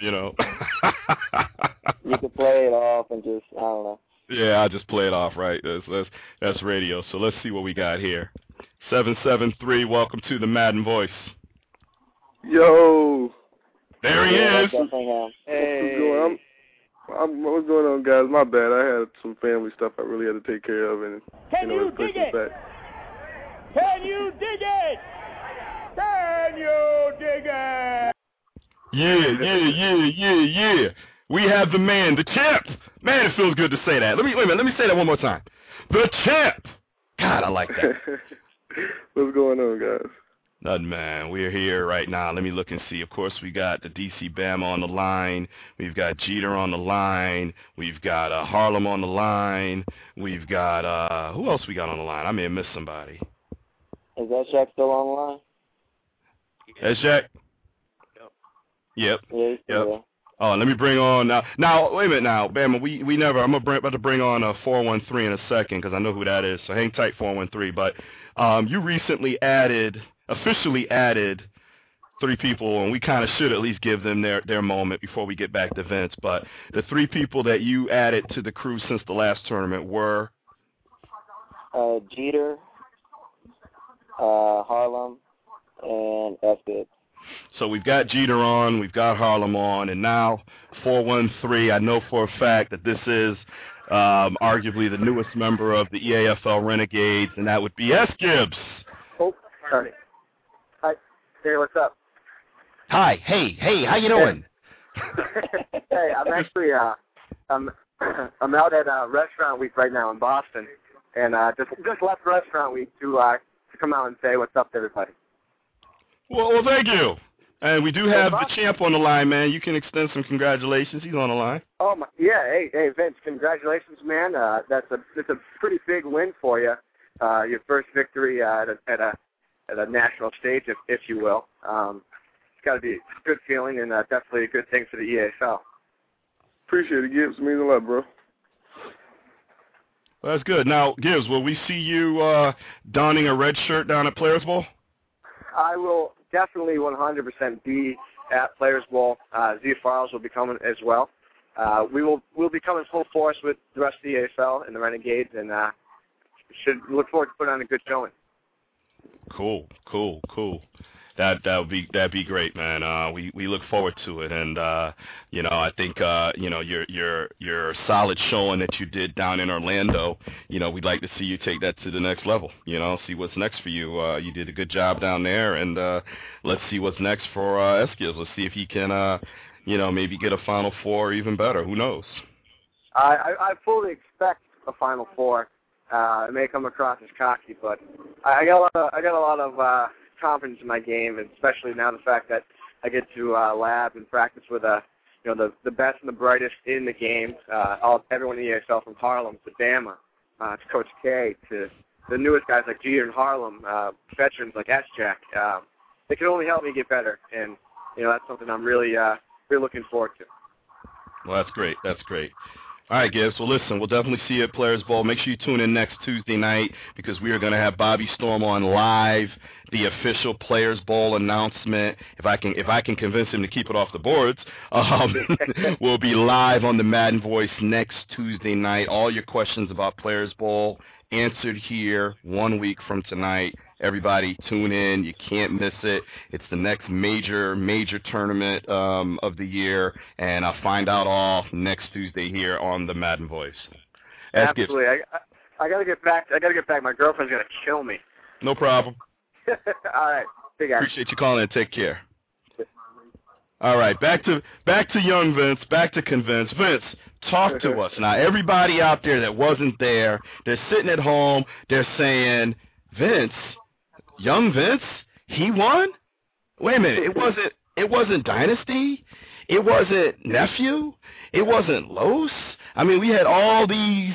You can play it off and just I don't know. Yeah, I'll just play it off, right? That's radio. So let's see what we got here. 773, welcome to the Madden Voice. Yo. There he is. Hey. What's going on, guys? My bad. I had some family stuff I really had to take care of. And Can you dig it? Can you dig it? Can you dig it? Yeah. We have the man, the champ. Man, it feels good to say that. Wait a minute. Let me say that one more time. The champ. God, I like that. What's going on, guys? Nothing, man. We're here right now. Let me look and see. Of course, we got the DC Bama on the line. We've got Jeter on the line. We've got Harlem on the line. We've got, who else we got on the line? I may have missed somebody. Is that Shaq still on the line? Is Shaq? Yep. Yeah, yep. Oh, let me bring on now. Wait a minute now, Bama. We never. I'm about to bring on 413 in a second because I know who that is. So hang tight, 413. But you recently officially added 3 people, and we kind of should at least give them their moment before we get back to Vince. But the 3 people that you added to the crew since the last tournament were Jeter, Harlem, and S-Gibbs. So we've got Jeter on, we've got Harlem on, and now 413. I know for a fact that this is arguably the newest member of the EAFL Renegades, and that would be S-Gibbs. Oh, sorry. Hi. Hey, what's up? Hi. Hey, how you doing? Hey, I'm actually I'm out at Restaurant Week right now in Boston, and just left Restaurant Week to come out and say what's up to everybody. Well, thank you. And we do have the champ on the line, man. You can extend some congratulations. He's on the line. Oh my, yeah. Hey, Vince, congratulations, man. It's a pretty big win for you. Your first victory at a national stage, if you will. It's got to be a good feeling and definitely a good thing for the EAFL. Appreciate it, Gibbs. It means a lot, bro. Well, that's good. Now, Gibbs, will we see you donning a red shirt down at Players Ball? I will definitely 100% be at Players Ball. Zia Farles will be coming as well. We'll be coming full force with the rest of the EAFL and the Renegades, and should look forward to putting on a good showing. Cool. That'd be great, man. We look forward to it, and I think your solid showing that you did down in Orlando. We'd like to see you take that to the next level. See what's next for you. You did a good job down there, and let's see what's next for S-Gibbs. Let's see if he can, maybe get a Final Four or even better. Who knows? I fully expect a Final Four. It may come across as cocky, but I got a lot of confidence in my game, and especially now the fact that I get to lab and practice with the best and the brightest in the game. Everyone in the EAFL, from Harlem to Bama to Coach K to the newest guys like Jeter and Harlem, veterans like S-Jack. They can only help me get better, and that's something I'm really looking forward to. Well, that's great. All right, Gibbs. Well, listen, we'll definitely see you at Players Ball. Make sure you tune in next Tuesday night because we are going to have Bobby Storm on live, the official Players Ball announcement. If I can convince him to keep it off the boards, we'll be live on the Madden Voice next Tuesday night. All your questions about Players Ball answered here 1 week from tonight. Everybody tune in. You can't miss it. It's the next major tournament of the year, and I'll find out all next Tuesday here on the Madden Voice. Absolutely. I gotta get back. My girlfriend's gonna kill me. No problem. All right. See you guys. Appreciate you calling in. Take care. All right, back to young Vince, back to Convince. Vince, talk to us. Now, everybody out there that wasn't there, they're sitting at home, they're saying, Vince, young Vince, he won? Wait a minute, it wasn't Dynasty? It wasn't Nephew? It wasn't Los? I mean, we had all these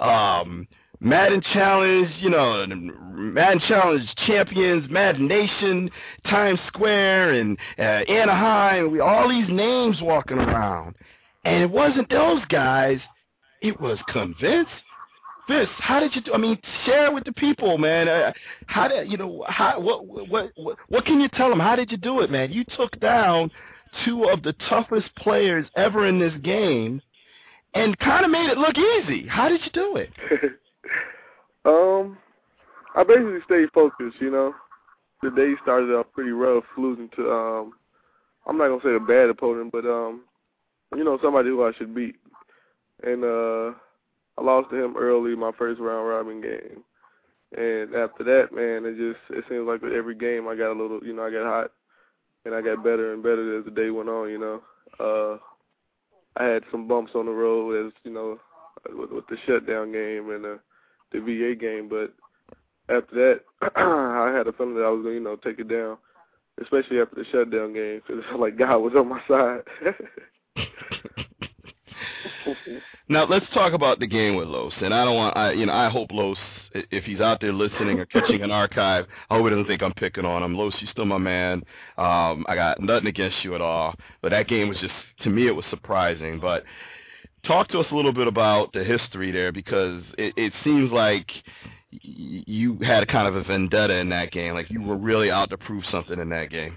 Madden Challenge, Madden Challenge champions, Madden Nation, Times Square, and Anaheim. All these names walking around. And it wasn't those guys. It was Convince. Vince, how did you do? I mean, share with the people, man. What can you tell them? How did you do it, man? You took down 2 of the toughest players ever in this game and kind of made it look easy. How did you do it? I basically stayed focused, The day started off pretty rough, losing to, I'm not going to say a bad opponent, but, somebody who I should beat. And I lost to him early my first round robin game. And after that, man, it seems like with every game I got a little, I got hot, and I got better and better as the day went on, I had some bumps on the road as, with the shutdown game and the VA game, but after that, I had a feeling that I was going to, take it down, especially after the shutdown game, because like God was on my side. Now let's talk about the game with Los, and I hope Los, if he's out there listening or catching an archive, I hope he doesn't think I'm picking on him. Los, you're still my man. I got nothing against you at all, but that game was just, to me, it was surprising. But talk to us a little bit about the history there, because it seems like you had a kind of a vendetta in that game, like you were really out to prove something in that game.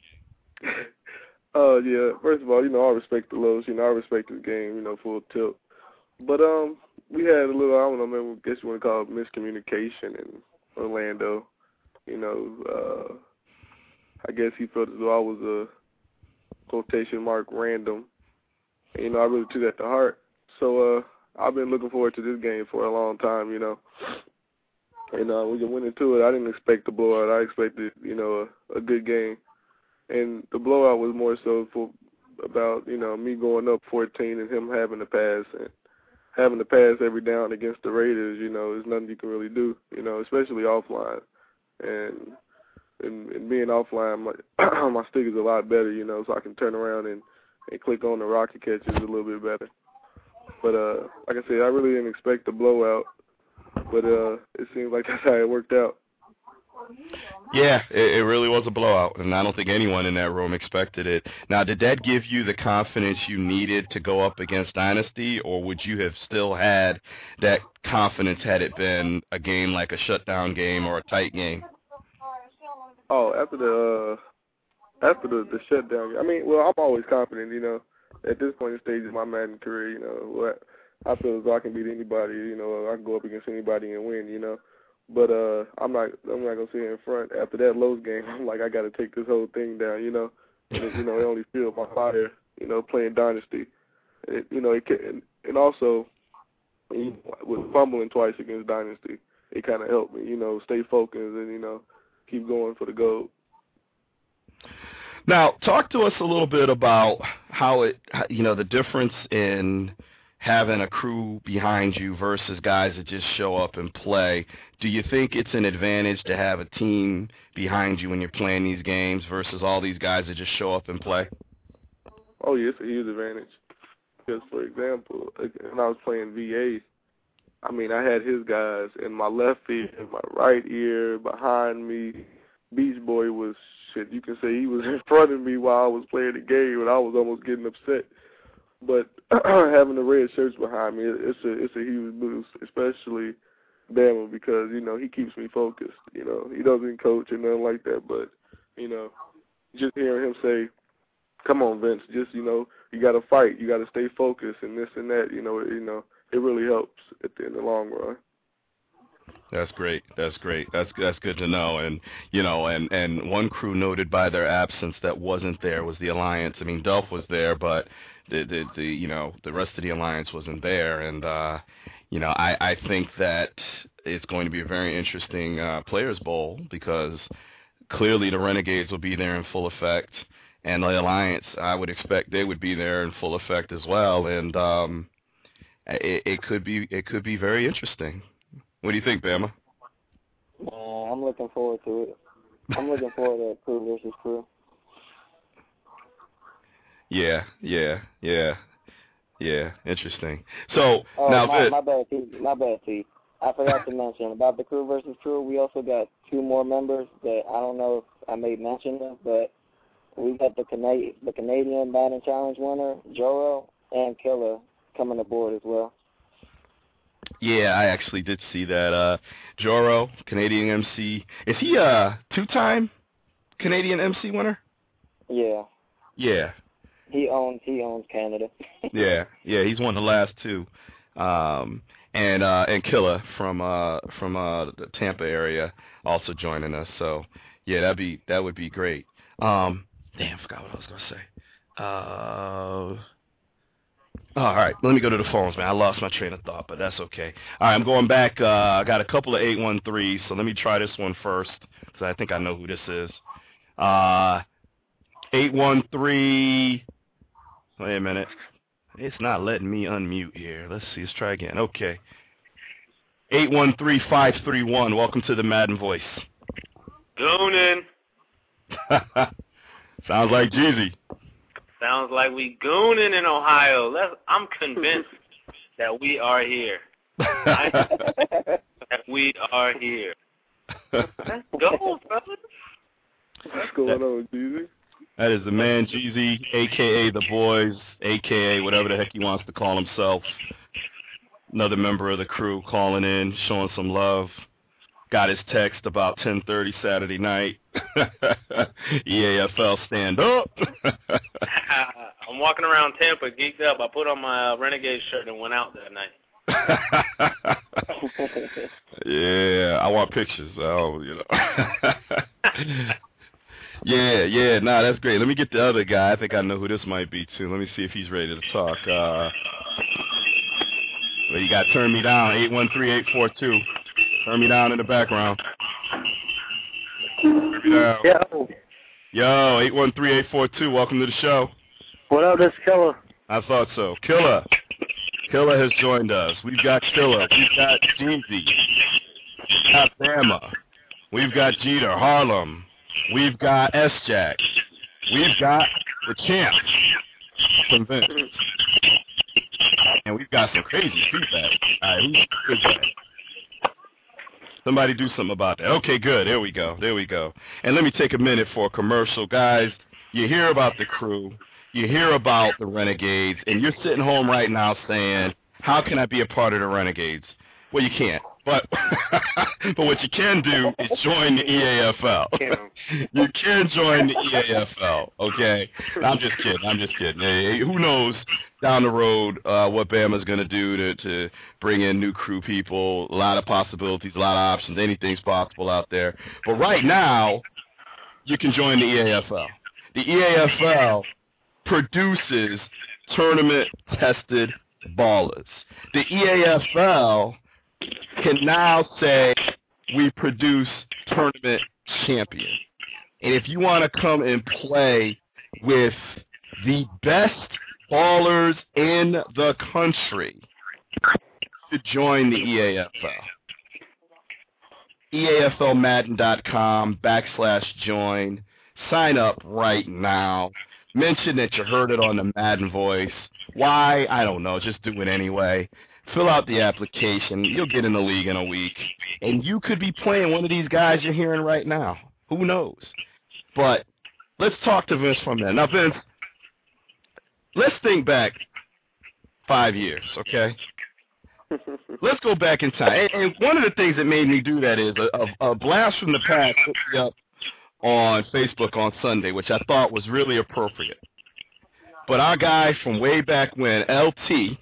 Yeah. First of all, I respect the Los. I respect the game, full tilt. But we had a little, I don't know, man, I guess you want to call it miscommunication in Orlando. I guess he felt as though I was a quotation mark random. And, I really took that to heart. So I've been looking forward to this game for a long time, And when you went into it, I didn't expect the blowout. I expected, a good game. And the blowout was more so about, me going up 14 and him having to pass. And having to pass every down against the Raiders, there's nothing you can really do, especially offline. And being offline, my stick is a lot better, so I can turn around and click on the rocket catches a little bit better. But like I said, I really didn't expect the blowout, but it seems like that's how it worked out. Yeah, it really was a blowout, and I don't think anyone in that room expected it. Now, did that give you the confidence you needed to go up against Dynasty, or would you have still had that confidence had it been a game like a shutdown game or a tight game? Oh, after the shutdown, I'm always confident, at this point in stage of my Madden career, I feel as though I can beat anybody, I can go up against anybody and win, But I'm not gonna sit in front. After that Los game, I'm like, I got to take this whole thing down, And it only fueled my fire, playing Dynasty. And also with fumbling twice against Dynasty, it kind of helped me, stay focused and keep going for the goal. Now, talk to us a little bit about how the difference in having a crew behind you versus guys that just show up and play. Do you think it's an advantage to have a team behind you when you're playing these games versus all these guys that just show up and play? Oh, yeah, it's a huge advantage. Because, for example, when I was playing VA, I had his guys in my left ear, in my right ear, behind me. Beach Boy was, you can say he was in front of me while I was playing the game, and I was almost getting upset. But having the red shirts behind me, it's a huge boost, especially Bama, because, he keeps me focused. He doesn't coach or nothing like that, but, just hearing him say, come on, Vince, just, you got to fight, you got to stay focused and this and that, it really helps in the long run. That's great. That's good to know. And and one crew noted by their absence that wasn't there was the Alliance. Duff was there, but the rest of the Alliance wasn't there. And I think that it's going to be a very interesting Players Bowl, because clearly the Renegades will be there in full effect, and the Alliance, I would expect they would be there in full effect as well. And it could be very interesting. What do you think, Bama? I'm looking forward to it. I'm looking forward to crew versus crew. Yeah. Interesting. So now, my bad, T. I forgot to mention about the crew versus crew. We also got two more members that I don't know if I made mention of, but we got the Canadian Madden Challenge winner, Joro, and Killer coming aboard as well. Yeah, I actually did see that. Joro, Canadian MC. Is he a two-time Canadian MC winner? Yeah. Yeah. He owns Canada. yeah, he's won the last two. And Killer from the Tampa area also joining us. So yeah, that would be great. Damn, I forgot what I was gonna say. All right, let me go to the phones, man. I lost my train of thought, but that's okay. All right, I'm going back. I got a couple of 813s, so let me try this one first, because I think I know who this is. 813. Wait a minute. It's not letting me unmute here. Let's see. Let's try again. Okay. 813-531. Welcome to the Madden Voice. Goonin'. Sounds like Jeezy. Sounds like we goonin' in Ohio. I'm convinced that we are here. That we are here. Let's go, brother. What's going on, Jeezy? That is the man Jeezy, a.k.a. The Boys, a.k.a. whatever the heck he wants to call himself. Another member of the crew calling in, showing some love. Got his text about 10:30 Saturday night. EAFL stand up. I'm walking around Tampa geeked up. I put on my Renegade shirt and went out that night. Yeah, I want pictures. Oh, you know. Yeah, nah, that's great. Let me get the other guy. I think I know who this might be, too. Let me see if he's ready to talk. Well, you got to turn me down, 813-842. Turn me down in the background. Turn me down. Yo, 813-842, welcome to the show. What up, this Killer? I thought so. Killer has joined us. We've got Killer. We've got Jeezy. We've got Bama. We've got Jeter, Harlem. We've got S-Jack. We've got the champ from Vince. And we've got some crazy feedback. All right, who's that? Somebody do something about that. Okay, good. There we go. And let me take a minute for a commercial. Guys, you hear about the crew. You hear about the Renegades. And you're sitting home right now saying, how can I be a part of the Renegades? Well, you can't. But what you can do is join the EAFL. You can join the EAFL, okay? I'm just kidding. Hey, who knows down the road what Bama's going to do to bring in new crew people. A lot of possibilities, a lot of options. Anything's possible out there. But right now, you can join the EAFL. The EAFL produces tournament-tested ballers. The EAFL can now say we produce tournament champions. And if you want to come and play with the best ballers in the country, to join the EAFL. EAFLmadden.com/join. Sign up right now. Mention that you heard it on the Madden Voice. Why? I don't know. Just do it anyway. Fill out the application. You'll get in the league in a week. And you could be playing one of these guys you're hearing right now. Who knows? But let's talk to Vince from there. Now, Vince, let's think back 5 years, okay? Let's go back in time. And one of the things that made me do that is a blast from the past put me up on Facebook on Sunday, which I thought was really appropriate. But our guy from way back when, LT,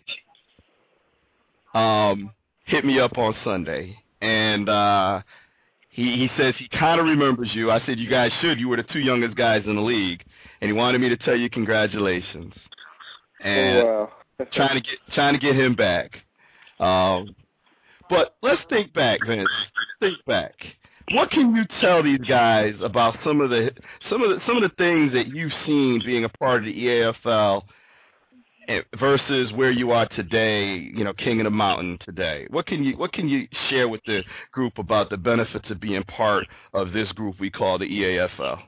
hit me up on Sunday, and he says he kind of remembers you. I said, you guys should. You were the two youngest guys in the league, and he wanted me to tell you congratulations. And trying to get him back. But let's think back, Vince. Think back. What can you tell these guys about some of the things that you've seen being a part of the EAFL versus where you are today, you know, King of the Mountain today? What can you share with the group about the benefits of being part of this group we call the EAFL?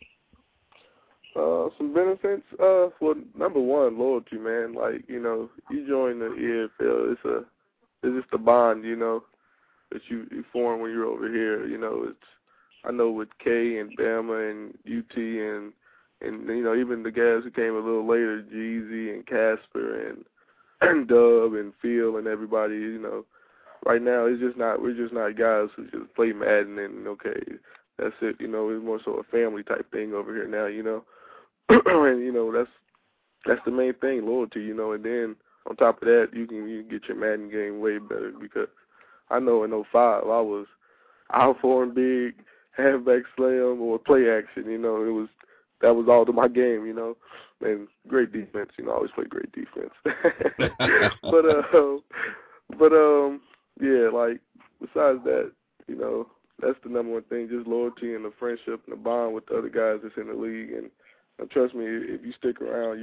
Some benefits. Well, number one, loyalty, man. Like, you know, you join the EAFL, it's just a bond, you know, that you form when you're over here. You know, I know with K and Bama and UT and you know, even the guys who came a little later, Jeezy and Casper and Dub and Phil and everybody, you know, right now we're just not guys who just play Madden and okay, that's it. You know, it's more so a family type thing over here now, you know. And you know, that's the main thing, loyalty, you know, and then on top of that you can get your Madden game way better, because I know in 05 I was out for and big, halfback slam or play action, you know, that was all to my game, you know, and great defense, you know, I always play great defense. but yeah, like besides that, you know, that's the number one thing, just loyalty and the friendship and the bond with the other guys that's in the league. And trust me, if you stick around,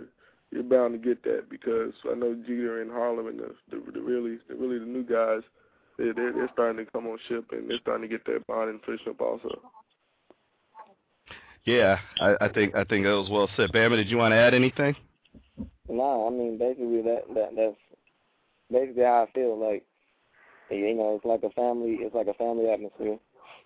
you're bound to get that, because I know Jeter and Harlem and the really the new guys, they're starting to come on ship, and they're starting to get their bonding fish up also. Yeah, I think that was well said. Bama, did you want to add anything? No, I mean basically that's basically how I feel. Like, you know, it's like a family atmosphere.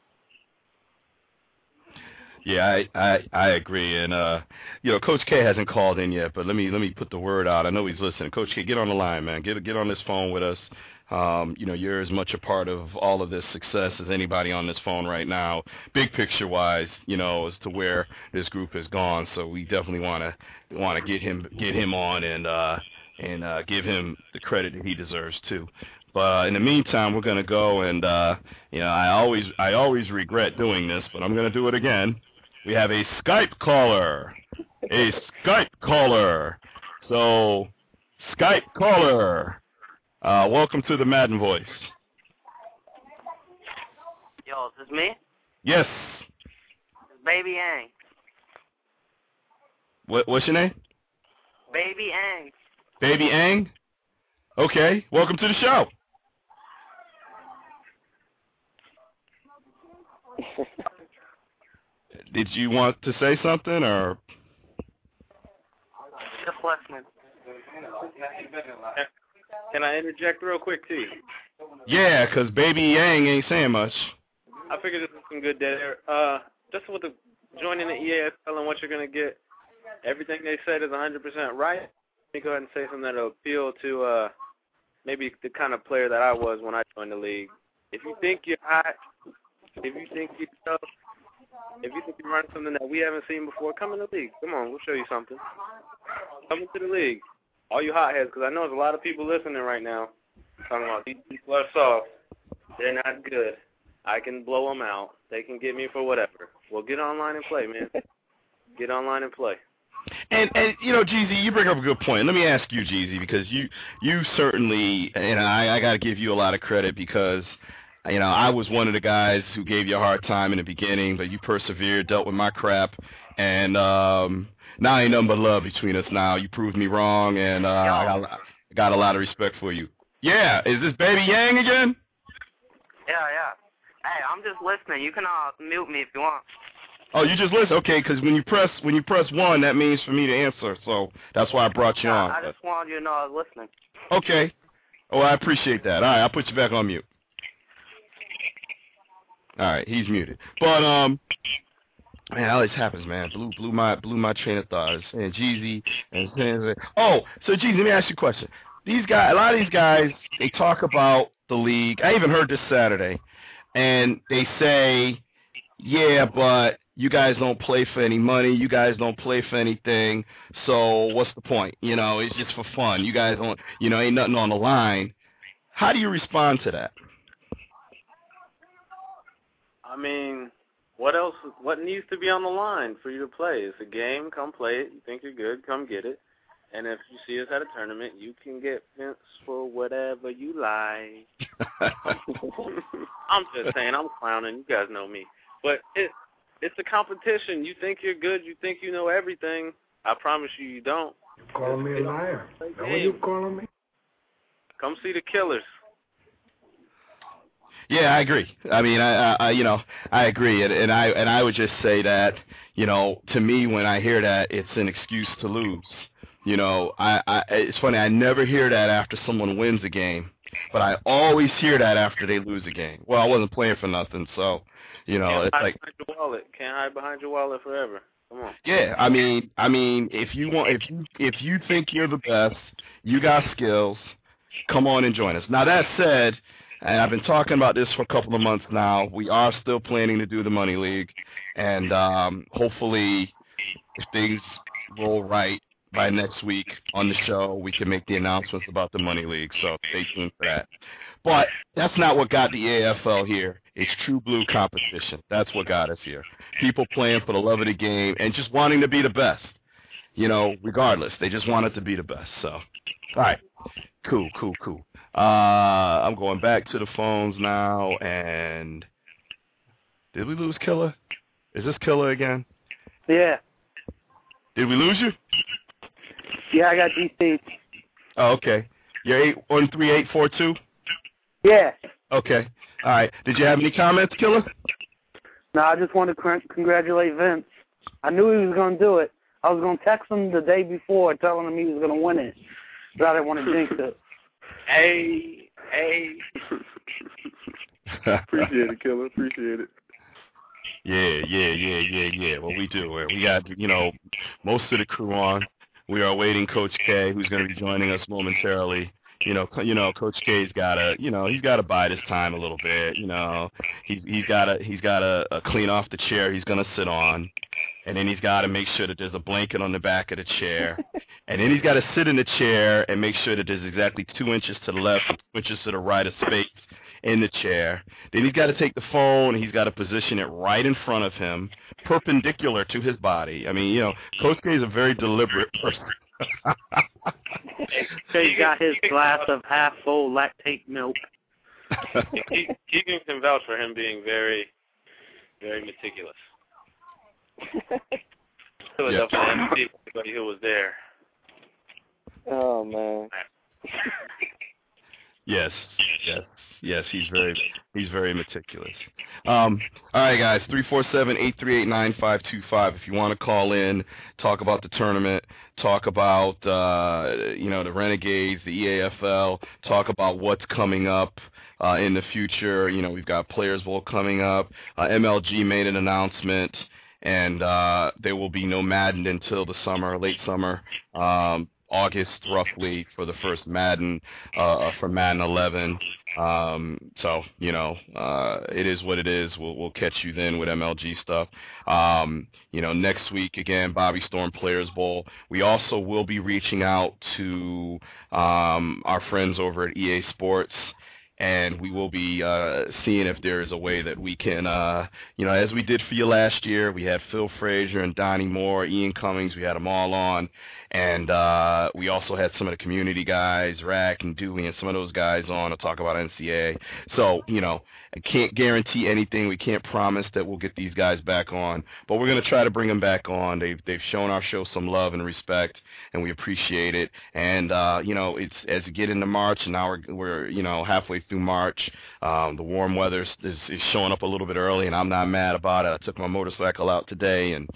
Yeah, I agree, and you know, Coach K hasn't called in yet, but let me put the word out. I know he's listening. Coach K, get on the line, man. Get on this phone with us. You know, you're as much a part of all of this success as anybody on this phone right now, big picture wise, you know, as to where this group has gone. So we definitely want to get him on and give him the credit that he deserves too. But in the meantime, we're gonna go and you know, I always regret doing this, but I'm gonna do it again. We have a Skype caller. So, Skype caller. Welcome to the Madden Voice. Yo, is this me? Yes. It's Baby Ang. What's your name? Baby Ang. Baby Ang? Okay. Welcome to the show. Did you want to say something, or? Just listening. Can I interject real quick, too? Yeah, because Baby Yang ain't saying much. I figured this was some good there. Just with the joining the EAFL and what you're going to get, everything they said is 100% right. Let me go ahead and say something that'll appeal to maybe the kind of player that I was when I joined the league. If you think you're hot, if you think you're tough, if you think you run something that we haven't seen before, come in the league. Come on, we'll show you something. Come into the league. All you hotheads, because I know there's a lot of people listening right now talking about these people are soft. They're not good. I can blow them out. They can get me for whatever. Well, get online and play, man. Get online and play. And you know, Jeezy, you bring up a good point. Let me ask you, Jeezy, because you certainly, and I got to give you a lot of credit because, you know, I was one of the guys who gave you a hard time in the beginning, but you persevered, dealt with my crap, and now ain't nothing but love between us now. You proved me wrong, and I got a lot of respect for you. Yeah, is this Baby Yang again? Yeah. Hey, I'm just listening. You can mute me if you want. Oh, you just listen? Okay, because when you press 1, that means for me to answer, so that's why I brought you on. I just wanted you to know I was listening. Okay. Oh, I appreciate that. All right, I'll put you back on mute. All right, he's muted. But man, all this happens, man. Blew my train of thought. And Jeezy and oh, so Jeezy, let me ask you a question. These guys, a lot of these guys, they talk about the league. I even heard this Saturday, and they say, yeah, but you guys don't play for any money. You guys don't play for anything. So what's the point? You know, it's just for fun. You guys don't, you know, ain't nothing on the line. How do you respond to that? I mean, what else? What needs to be on the line for you to play? It's a game. Come play it. You think you're good, come get it. And if you see us at a tournament, you can get Vince for whatever you like. I'm just saying, I'm clowning. You guys know me. But it's a competition. You think you're good. You think you know everything. I promise you don't. You're calling me a liar. Is that what you calling me? Come see the Killers. Yeah, I agree. I mean, I you know, I agree, and I would just say that, you know, to me, when I hear that, it's an excuse to lose. You know, it's funny. I never hear that after someone wins a game, but I always hear that after they lose a game. Well, I wasn't playing for nothing, so, you know, it's like behind your wallet. Can't hide behind your wallet forever. Come on. Yeah, I mean, if you think you're the best, you got skills, come on and join us. Now that said, and I've been talking about this for a couple of months now, we are still planning to do the Money League, and hopefully, if things roll right by next week on the show, we can make the announcements about the Money League. So stay tuned for that. But that's not what got the AFL here. It's true blue competition. That's what got us here. People playing for the love of the game and just wanting to be the best. You know, regardless, they just wanted to be the best. So, all right, cool. I'm going back to the phones now, and did we lose Killer? Is this Killer again? Yeah. Did we lose you? Yeah, I got DC. Oh, okay. You're 813842? Yeah. Okay. All right. Did you have any comments, Killer? No, I just want to congratulate Vince. I knew he was going to do it. I was going to text him the day before telling him he was going to win it, but I didn't want to jinx it. Hey. Appreciate it, Killer. Appreciate it. Yeah. Well, we do. We got, most of the crew on. We are awaiting Coach K, who's going to be joining us momentarily. Coach K's got to, he's got to bide his time a little bit. He's got to clean off the chair he's going to sit on, and then he's got to make sure that there's a blanket on the back of the chair, and then he's got to sit in the chair and make sure that there's exactly 2 inches to the left, 2 inches to the right of space in the chair. Then he's got to take the phone and he's got to position it right in front of him, perpendicular to his body. I mean, Coach K is a very deliberate person. He's got his glass of half-full lactate milk. Keegan can vouch for him being very, very meticulous. So was up to MC, everybody who was there. Oh, man. Yes, he's very meticulous. All right, guys, 347-838-9525. If you want to call in, talk about the tournament, talk about the Renegades, the EAFL, talk about what's coming up in the future. We've got Players Bowl coming up. MLG made an announcement, and there will be no Madden until the summer, late summer. August, roughly, for the first Madden, for Madden 11. It is what it is. We'll catch you then with MLG stuff. Next week, again, Bobby Storm Players Bowl. We also will be reaching out to our friends over at EA Sports, and we will be seeing if there is a way that we can, as we did for you last year, we had Phil Frazier and Donnie Moore, Ian Cummings, we had them all on, and we also had some of the community guys, Rack and Dewey, and some of those guys on to talk about NCAA. So, I can't guarantee anything. We can't promise that we'll get these guys back on, but we're going to try to bring them back on. They've shown our show some love and respect, and we appreciate it. And it's as we get into March, and now we're halfway through March. The warm weather is showing up a little bit early, and I'm not mad about it. I took my motorcycle out today, and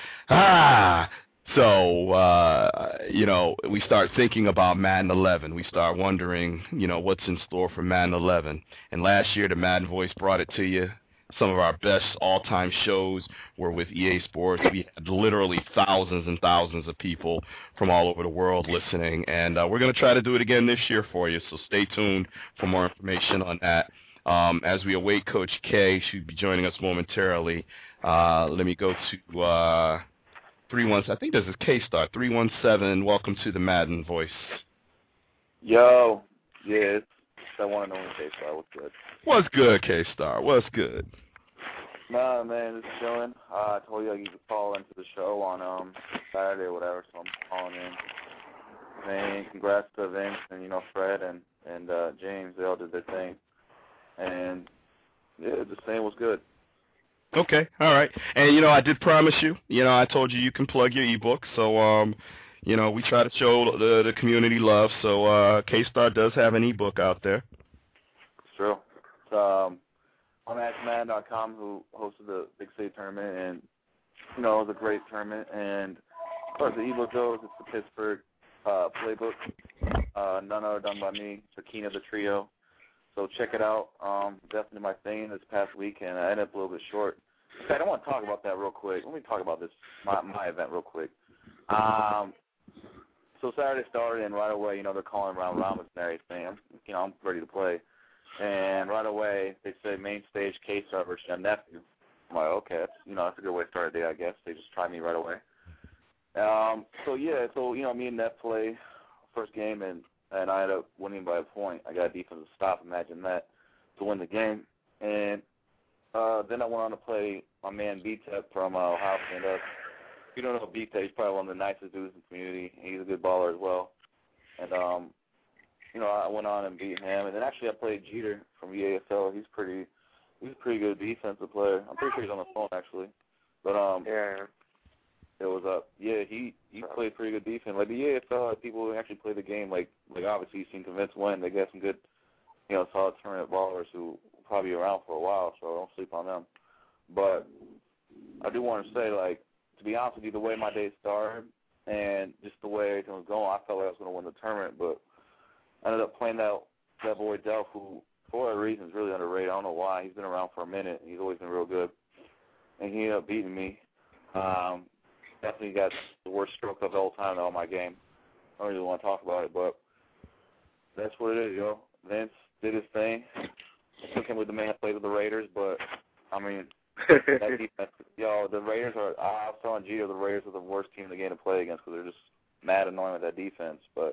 we start thinking about Madden 11. We start wondering, what's in store for Madden 11. And last year, the Madden Voice brought it to you. Some of our best all-time shows were with EA Sports. We had literally thousands and thousands of people from all over the world listening. And we're going to try to do it again this year for you, so stay tuned for more information on that. As we await Coach K, she'll be joining us momentarily. Let me go to... 317, I think this is K-Star, 317, welcome to the Madden Voice. Yo, yeah, it's that one and only K-Star, what's good? What's good, K-Star, what's good? Nah, man, just chilling. I told you I could call into the show on Saturday or whatever, so I'm calling in. Man, congrats to Vince and, Fred and James, they all did their thing. And, yeah, just saying what's good. Okay, all right. And, I did promise you, I told you can plug your ebook, so, we try to show the community love, so K-Star does have an ebook out there. It's true. It's on AskMadden.com, who hosted the Big State tournament, and, it was a great tournament, and as far as the ebook goes, it's the Pittsburgh playbook, none other done by me, Sakina the Trio. So check it out. Definitely my thing this past weekend. I ended up a little bit short. I don't want to talk about that real quick. Let me talk about this, my event real quick. So Saturday started, and right away, they're calling around Ramos and everything. I'm ready to play. And right away, they said main stage K-Star versus your nephew. I'm like, okay, that's a good way to start the day, I guess. They just tried me right away. Me and Neff play first game, and I ended up winning by a point. I got a defensive stop, imagine that, to win the game. And then I went on to play my man B-Tep from Ohio Stand-Up. If you don't know B-Tep, he's probably one of the nicest dudes in the community. He's a good baller as well. And, I went on and beat him. And then actually I played Jeter from EAFL. He's a pretty good defensive player. I'm pretty sure he's on the phone, actually. But, it was he played pretty good defense. Like the EAFL, people who actually play the game, like obviously you've seen Vince win. They got some good solid tournament ballers who will probably be around for a while, so don't sleep on them. But I do want to say, like, to be honest with you, the way my day started and just the way everything was going, I felt like I was going to win the tournament, but I ended up playing that boy Delph, who, for whatever reason, is really underrated. I don't know why. He's been around for a minute. He's always been real good. And he ended up beating me. Definitely got the worst stroke of all time in all my game. I don't really want to talk about it, but that's what it is, yo. Vince did his thing. I took him with the man that played with the Raiders, but, I mean, that defense, the Raiders are, I was telling Gio, the Raiders are the worst team in the game to play against because they're just mad annoying with that defense. But,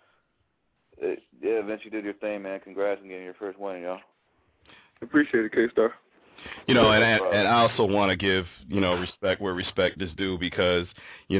Vince, you did your thing, man. Congrats on getting your first win, yo. Appreciate it, K-Star. And I also want to give, respect where respect is due because, you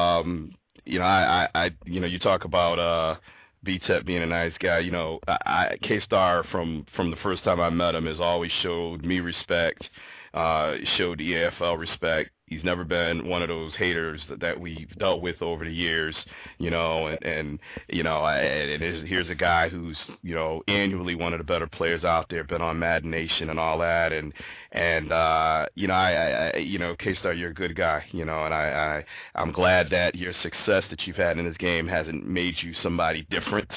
talk about B-Tep being a nice guy. K-Star from the first time I met him has always showed me respect, showed the EAFL respect. He's never been one of those haters that we've dealt with over the years, and here's a guy who's, annually one of the better players out there, been on Madden Nation and all that, and K-Star, you're a good guy, and I'm glad that your success that you've had in this game hasn't made you somebody different,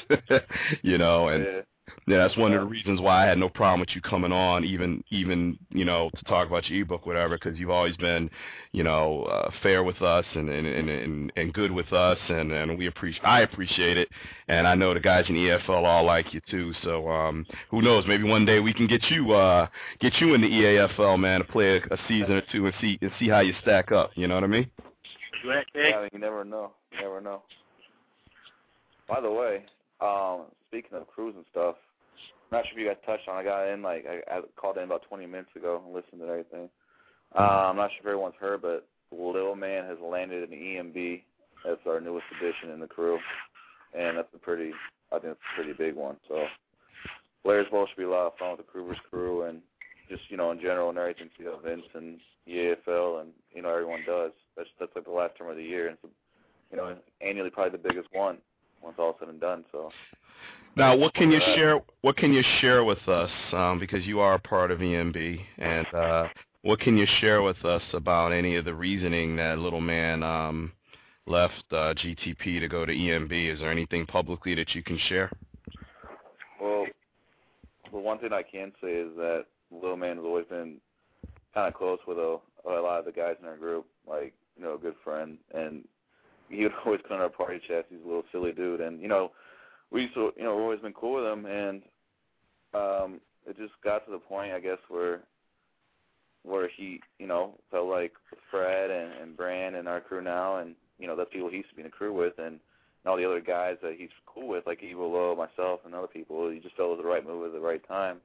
Yeah, that's one of the reasons why I had no problem with you coming on, even to talk about your ebook, whatever, because you've always been, fair with us and good with us, and I appreciate it, and I know the guys in EFL all like you too. So who knows? Maybe one day we can get you in the EAFL, man, to play a season or two and see how you stack up. You know what I mean? Yeah, you never know. By the way, speaking of crews and stuff, I'm not sure if you guys touched on. I got in I called in about 20 minutes ago and listened to everything. I'm not sure if everyone's heard, but Lil Man has landed in the EMB. That's our newest addition in the crew, and I think it's a pretty big one. So Players Bowl should be a lot of fun with the Kruger's crew, and just in general and everything. Vince and EAFL and everyone does. That's like the last term of the year, and it's, annually probably the biggest one once all said and done. So. Now, what can you share? What can you share with us? Because you are a part of EMB, and what can you share with us about any of the reasoning that Little Man left GTP to go to EMB? Is there anything publicly that you can share? Well, the one thing I can say is that Little Man has always been kind of close with a lot of the guys in our group, a good friend, and he would always come to our party chats. He's a little silly dude, and we used to, we've always been cool with him, and it just got to the point, I guess, where he, felt like Fred and Brand and our crew now, and the people he used to be in the crew with, and all the other guys that he's cool with, like Evil Low, myself, and other people, he just felt it was the right move at the right time.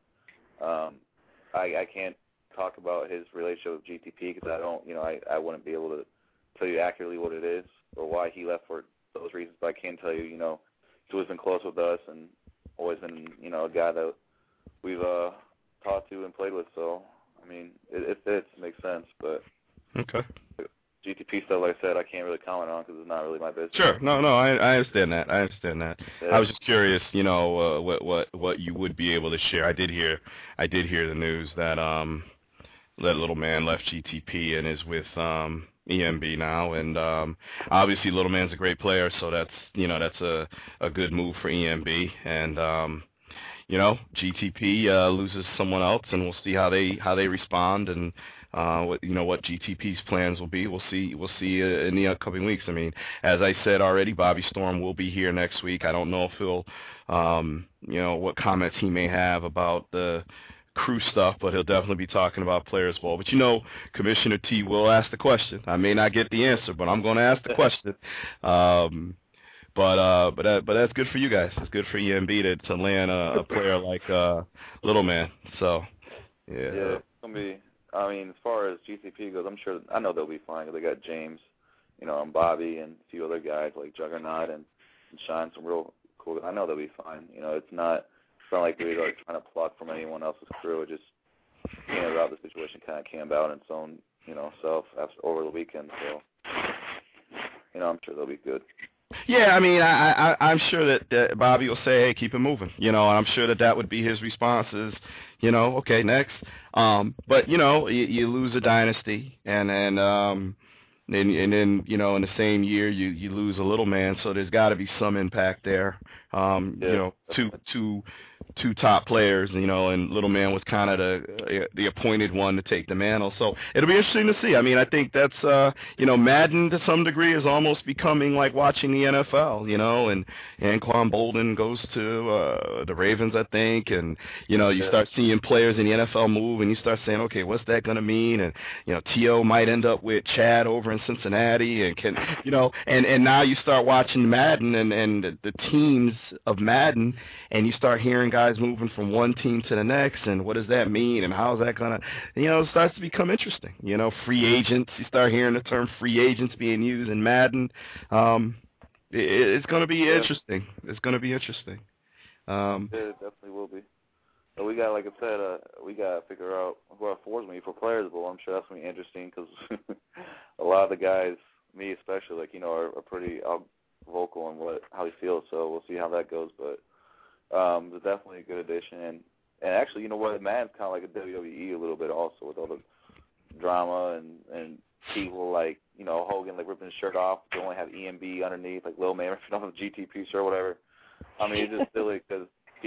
I can't talk about his relationship with GTP because I don't, I wouldn't be able to tell you accurately what it is or why he left for those reasons, but I can tell you, he's always been close with us and always been, a guy that we've talked to and played with. So, I mean, it fits, makes sense. But okay, GTP stuff, like I said, I can't really comment on because it's not really my business. Sure, no, I understand that. Yeah. I was just curious, what you would be able to share. I did hear the news that that Little Man left GTP and is with EMB now, and obviously Little Man's a great player, so that's a good move for EMB, and GTP loses someone else, and we'll see how they respond, and what GTP's plans will be. We'll see in the upcoming weeks. I mean, as I said already, Bobby Storm will be here next week. I don't know if he'll what comments he may have about the crew stuff, but he'll definitely be talking about Players Bowl. But Commissioner T will ask the question. I may not get the answer, but I'm going to ask the question. But that's good for you guys. It's good for EMB to land a player like Little Man. So yeah, it's gonna be. I mean, as far as GTP goes, I know they'll be fine because they got James, and Bobby and a few other guys like Juggernaut and Sean, some real cool. I know they'll be fine. It's not like we're trying to pluck from anyone else's crew. It just about the situation kind of came about in its own self over the weekend. So I'm sure they'll be good. Yeah, I mean, I'm sure that Bobby will say, hey, keep it moving, and I'm sure that would be his response is, okay, next. But, you lose a dynasty, and then, in the same year, you lose a little man, so there's got to be some impact there. Two top players, and little man was kind of the appointed one to take the mantle. So it'll be interesting to see. I mean, I think that's Madden to some degree is almost becoming like watching the NFL. And Anquan Bolden goes to the Ravens, I think, and you start seeing players in the NFL move, and you start saying, okay, what's that going to mean? And T.O. might end up with Chad over in Cincinnati, and and now you start watching Madden and the teams of Madden, and you start hearing guys moving from one team to the next, and what does that mean, and how's that gonna, it starts to become interesting. Free agents, you start hearing the term free agents being used in Madden. It's going to be interesting. It's going to be interesting. It definitely will be. But we got, like I said, we got to figure out what affords me for Players Bowl. I'm sure that's going to be interesting because a lot of the guys, me especially, are pretty vocal on how they feel. So we'll see how that goes. But it's definitely a good addition. And actually, you know what, Madden's kind of like a WWE a little bit also with all the drama and people like, Hogan ripping his shirt off, they only have EMB underneath, like Lil Man ripping off a GTP shirt or whatever. I mean, it's just silly because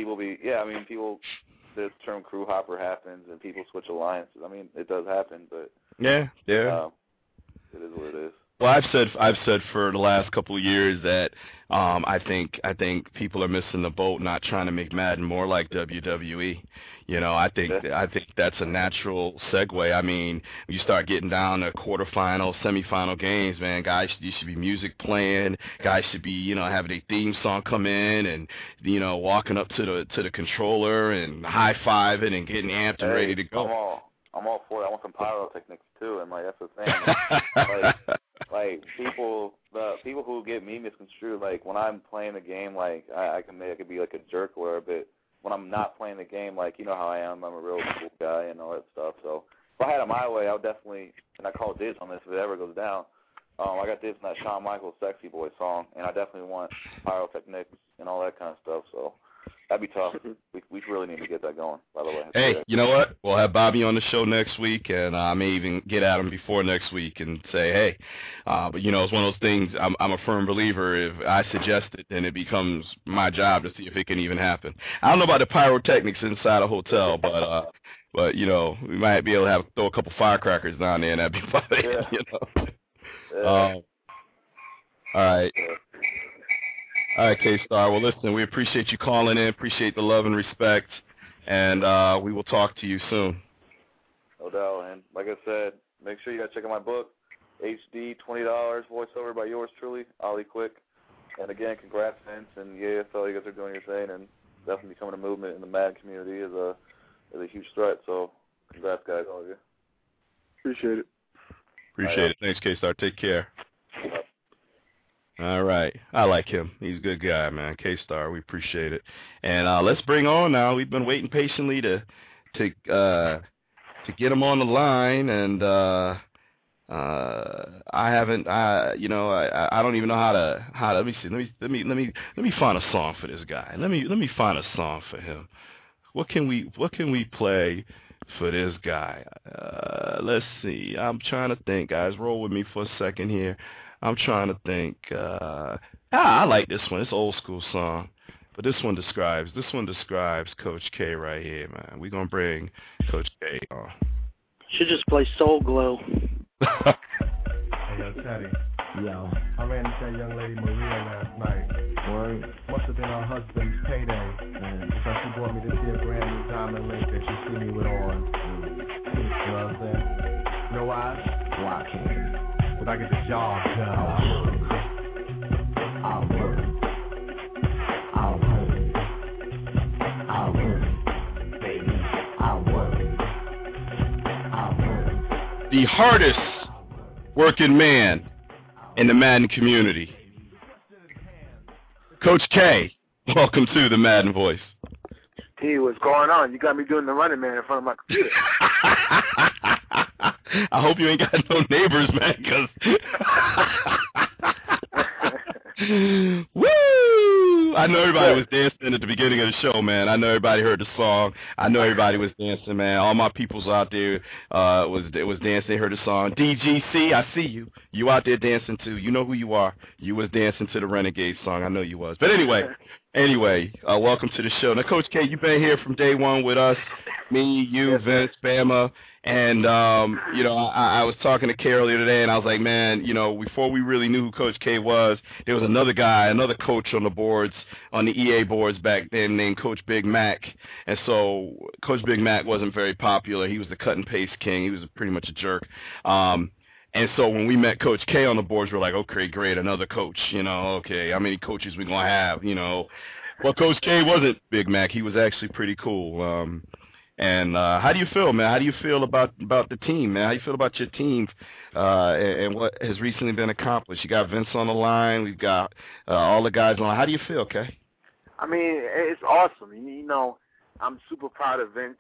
the term crew hopper happens and people switch alliances. I mean, it does happen, but yeah. It is what it is. Well, I've said for the last couple of years that I think people are missing the boat, not trying to make Madden more like WWE. I think that's a natural segue. I mean, you start getting down to quarterfinal, semifinal games, man. Guys, you should be music playing. Guys should be, having a theme song come in and walking up to the controller and high fiving and getting amped and ready to go. I'm all for it. I want some pyrotechnics too, and that's the thing. Like people who get me misconstrued. Like when I'm playing the game, I could be like a jerk or a bit. When I'm not playing the game, how I am, I'm a real cool guy and all that stuff. So if I had it my way, I would definitely, and I call dibs on this if it ever goes down. I got dibs on that Shawn Michaels Sexy Boy song, and I definitely want pyrotechnics and all that kind of stuff. So that'd be tough. We really need to get that going, by the way. Hey, you know what? We'll have Bobby on the show next week, and I may even get at him before next week and say, hey, but it's one of those things. I'm a firm believer. If I suggest it, then it becomes my job to see if it can even happen. I don't know about the pyrotechnics inside a hotel, but we might be able to throw a couple firecrackers down there, and that'd be fun. All right. All right, K-Star. Well, listen, we appreciate you calling in, appreciate the love and respect, and we will talk to you soon. No doubt. And like I said, make sure you guys check out my book, HD, $20, voiceover by yours truly, Ollie Quick. And again, congrats, Vince, and yeah, so you guys are doing your thing, and definitely becoming a movement in the Madden community is a huge threat. So congrats, guys, all of you. Appreciate it. Appreciate it. Thanks, K-Star. Take care. All right. I like him. He's a good guy, man. K-Star, we appreciate it. And let's bring on now. We've been waiting patiently to get him on the line, and I haven't. I don't even know how to. Let me see. Let me find a song for this guy. Let me find a song for him. What can we play for this guy? Let's see. I'm trying to think, guys. Roll with me for a second here. I'm trying to think. I like this one. It's an old school song, but this one describes Coach K right here, man. We're gonna bring Coach K on. Should just play Soul Glow. Hey, yo, Teddy. Yo. I ran into that young lady Maria last night. Word. Must have been her husband's payday. So she brought me to see a brand new diamond link that she see me with on. You know what I'm saying? You know why? Why I can? But I get the job done. I'll work, baby. I'll work. The hardest working man in the Madden community. Coach K, welcome to the Madden Voice. Hey, what's going on? You got me doing the running man in front of my computer. I hope you ain't got no neighbors, man, because Woo! I know everybody was dancing at the beginning of the show, man. I know everybody heard the song. I know everybody was dancing, man. All my peoples out there was dancing. They heard the song. DGC, I see you. You out there dancing too. You know who you are. You was dancing to the Renegade song. I know you was. But anyway, welcome to the show. Now, Coach K, you've been here from day one with us. Me, you, Vince, Bama. And, I was talking to Kay earlier today, and I was like, man, before we really knew who Coach K was, there was another coach on the boards, on the EA boards back then named Coach Big Mac. And so Coach Big Mac wasn't very popular. He was the cut and paste king. He was pretty much a jerk. And so when we met Coach K on the boards, we're like, okay, great, another coach, okay, how many coaches we going to have, Well, Coach K wasn't Big Mac. He was actually pretty cool. And how do you feel, man? How do you feel about the team, man? How do you feel about your team and what has recently been accomplished? You got Vince on the line. We've got all the guys on. How do you feel, Kay? I mean, it's awesome. I'm super proud of Vince.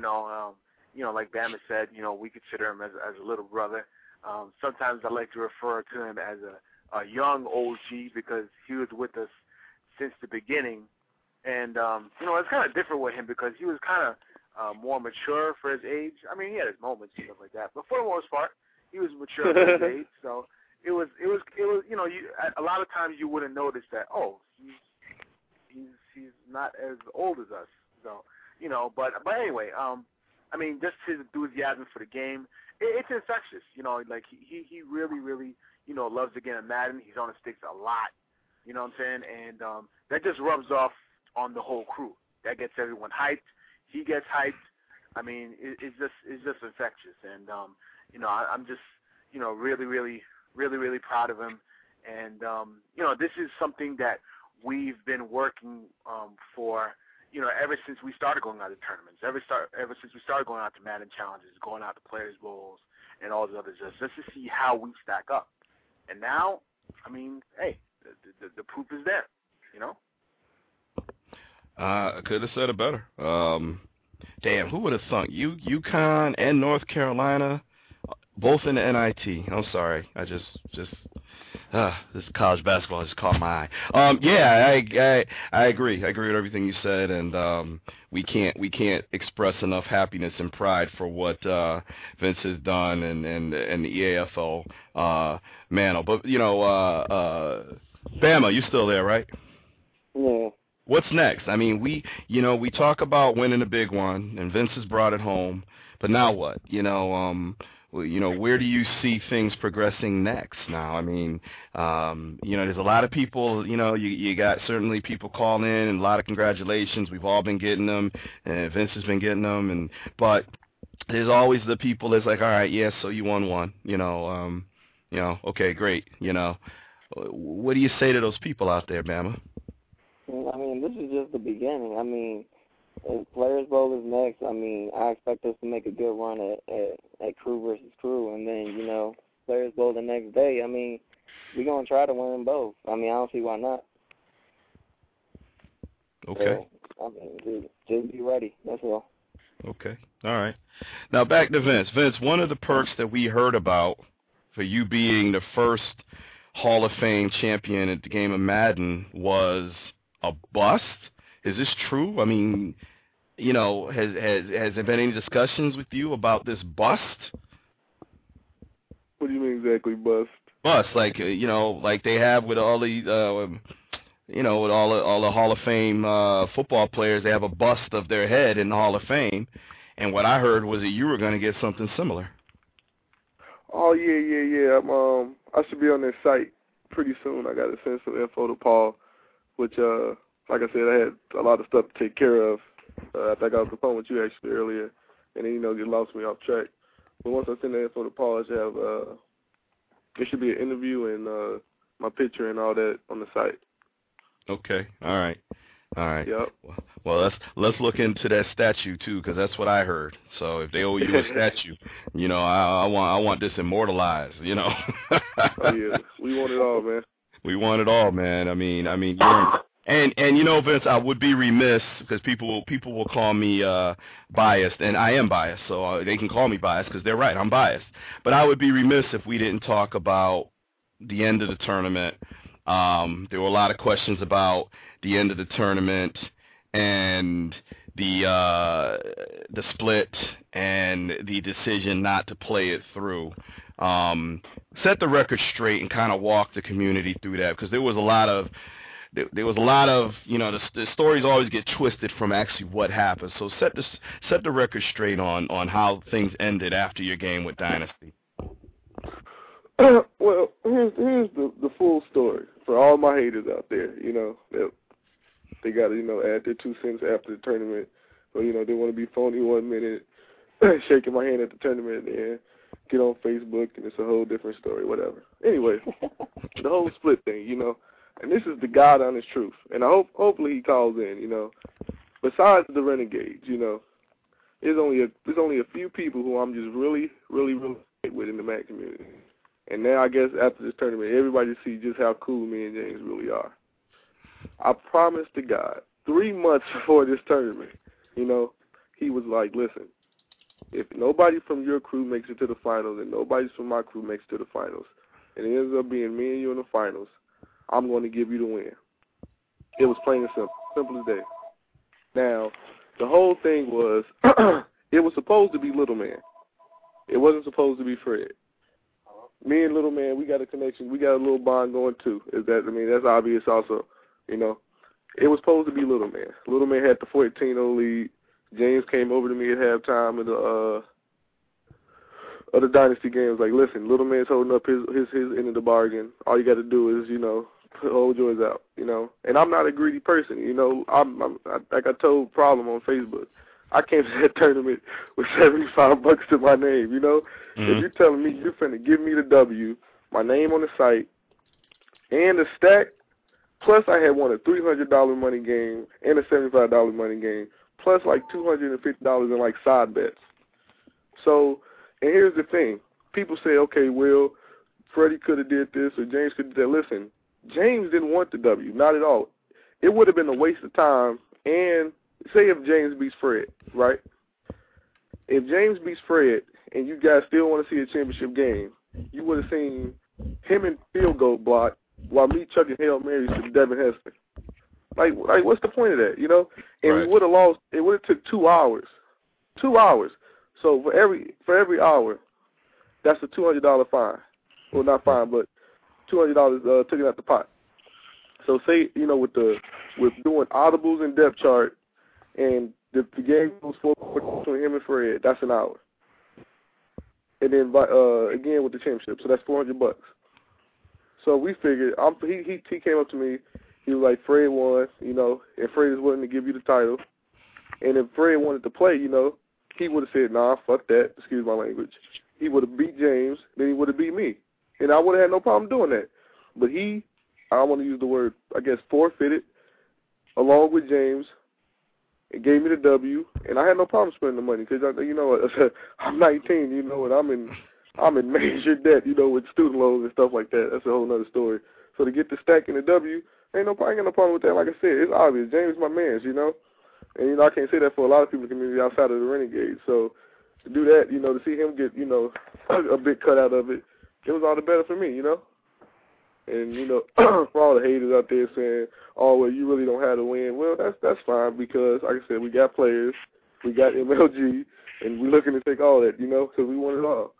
Like Bama said, we consider him as a little brother. Sometimes I like to refer to him as a young OG because he was with us since the beginning. And, it's kind of different with him because he was kind of more mature for his age. I mean, he had his moments and stuff like that, but for the most part, he was mature for his age. So it was. A lot of times you wouldn't notice that. Oh, he's not as old as us. So but anyway, I mean, just his enthusiasm for the game, it's infectious. Like he really loves the game of Madden. He's on the sticks a lot. You know what I'm saying? And that just rubs off on the whole crew. That gets everyone hyped. He gets hyped. I mean, it's just infectious, and I'm just really proud of him. And this is something that we've been working for ever since we started going out to tournaments, ever since we started going out to Madden challenges, going out to Players Bowls, and all the others, just to see how we stack up. And now, I mean, hey, the proof is there, I could have said it better. Damn, who would have thunk? UConn and North Carolina, both in the NIT. I'm sorry, I just this college basketball just caught my eye. Yeah, I agree. I agree with everything you said, and we can't express enough happiness and pride for what Vince has done and the EAFL mantle. But Bama, you still there, right? Yeah. What's next? I mean, we talk about winning a big one, and Vince has brought it home. But now what? Where do you see things progressing next now? I mean, there's a lot of people, you got certainly people calling in and a lot of congratulations. We've all been getting them, and Vince has been getting them, but there's always the people that's like, all right, yeah, so you won one, okay, great, What do you say to those people out there, Bama? I mean, this is just the beginning. I mean, if Players Bowl is next, I mean, I expect us to make a good run at Crew versus Crew, and then, Players Bowl the next day. I mean, we're going to try to win them both. I mean, I don't see why not. Okay. So, I mean, just be ready. That's all. Okay. All right. Now, back to Vince. Vince, one of the perks that we heard about for you being the first Hall of Fame champion at the game of Madden was a bust. Is this true? I mean, has there been any discussions with you about this bust? What do you mean exactly, bust? Bust, like like they have with all the, with all the Hall of Fame football players. They have a bust of their head in the Hall of Fame, and what I heard was that you were going to get something similar. Oh yeah. I should be on their site pretty soon. I got to send some info to Paul, which like I said, I had a lot of stuff to take care of. I think I was on the phone with you actually earlier, and then you lost me off track. But once I send the info to Paul, I should have there should be an interview and my picture and all that on the site. Okay. All right. Yep. Well, let's look into that statue too, because that's what I heard. So if they owe you a statue, I want this immortalized. Oh yeah, we want it all, man. We want it all, man. I mean, you're and Vince, I would be remiss because people will call me biased, and I am biased, so they can call me biased because they're right, I'm biased. But I would be remiss if we didn't talk about the end of the tournament. There were a lot of questions about the end of the tournament and the split and the decision not to play it through. Set the record straight and kind of walk the community through that, because there was a lot of, the stories always get twisted from actually what happened. So set the record straight on how things ended after your game with Dynasty. Well, here's the full story for all my haters out there. They got to add their 2 cents after the tournament, but they want to be phony 1 minute, shaking my hand at the tournament, and get on Facebook, and it's a whole different story. Whatever. Anyway, the whole split thing, and this is the God honest truth, and hopefully he calls in. Besides the Renegades, there's only a few people who I'm just really, really, really with in the MAC community. And now I guess after this tournament, everybody sees just how cool me and James really are. I promise to God, 3 months before this tournament, he was like, listen, if nobody from your crew makes it to the finals and nobody from my crew makes it to the finals, and it ends up being me and you in the finals, I'm going to give you the win. It was plain and simple as that. Now, the whole thing was, it was supposed to be Little Man. It wasn't supposed to be Fred. Me and Little Man, we got a connection. We got a little bond going too. That's obvious also. It was supposed to be Little Man. Little Man had the 14-0 lead. James came over to me at halftime of the Dynasty game. Was like, listen, Little Man's holding up his end of the bargain. All you got to do is, hold yours out. And I'm not a greedy person. I'm like I told Problem on Facebook, I came to that tournament with $75 to my name. Mm-hmm. If you're telling me you're finna give me the W, my name on the site, and the stack, plus I had won a $300 money game and a $75 money game, plus like $250 in like side bets. So, and here's the thing. People say, okay, well, Freddie could have did this or James could have did that. Listen, James didn't want the W, not at all. It would have been a waste of time. And say if James beats Fred, right? If James beats Fred and you guys still want to see a championship game, you would have seen him in field goal block while me chucking Hail Marys to Devin Hester. Like what's the point of that, And right. We would have lost. It would have took 2 hours. 2 hours. So for every hour, that's a $200 fine. Well, not fine, but $200 taken out the pot. So say with doing audibles and depth chart, and the game goes forward between him and Fred, that's an hour. And then again with the championship, so that's $400. So we figured, he came up to me, he was like, Fred won, and Fred is willing to give you the title. And if Fred wanted to play, he would have said, nah, fuck that, excuse my language. He would have beat James, then he would have beat me. And I would have had no problem doing that. But I want to use the word, I guess, forfeited, along with James, and gave me the W, and I had no problem spending the money because I'm 19, and I'm in major debt, with student loans and stuff like that. That's a whole other story. So to get the stack and the W, I ain't got no problem with that. Like I said, it's obvious. James is my man, and I can't say that for a lot of people in the community outside of the Renegades. So to do that, to see him get a big cut out of it, it was all the better for me, And, for all the haters out there saying, oh, well, you really don't have to win, well, that's fine because, like I said, we got players, we got MLG, and we're looking to take all that, because we want it all.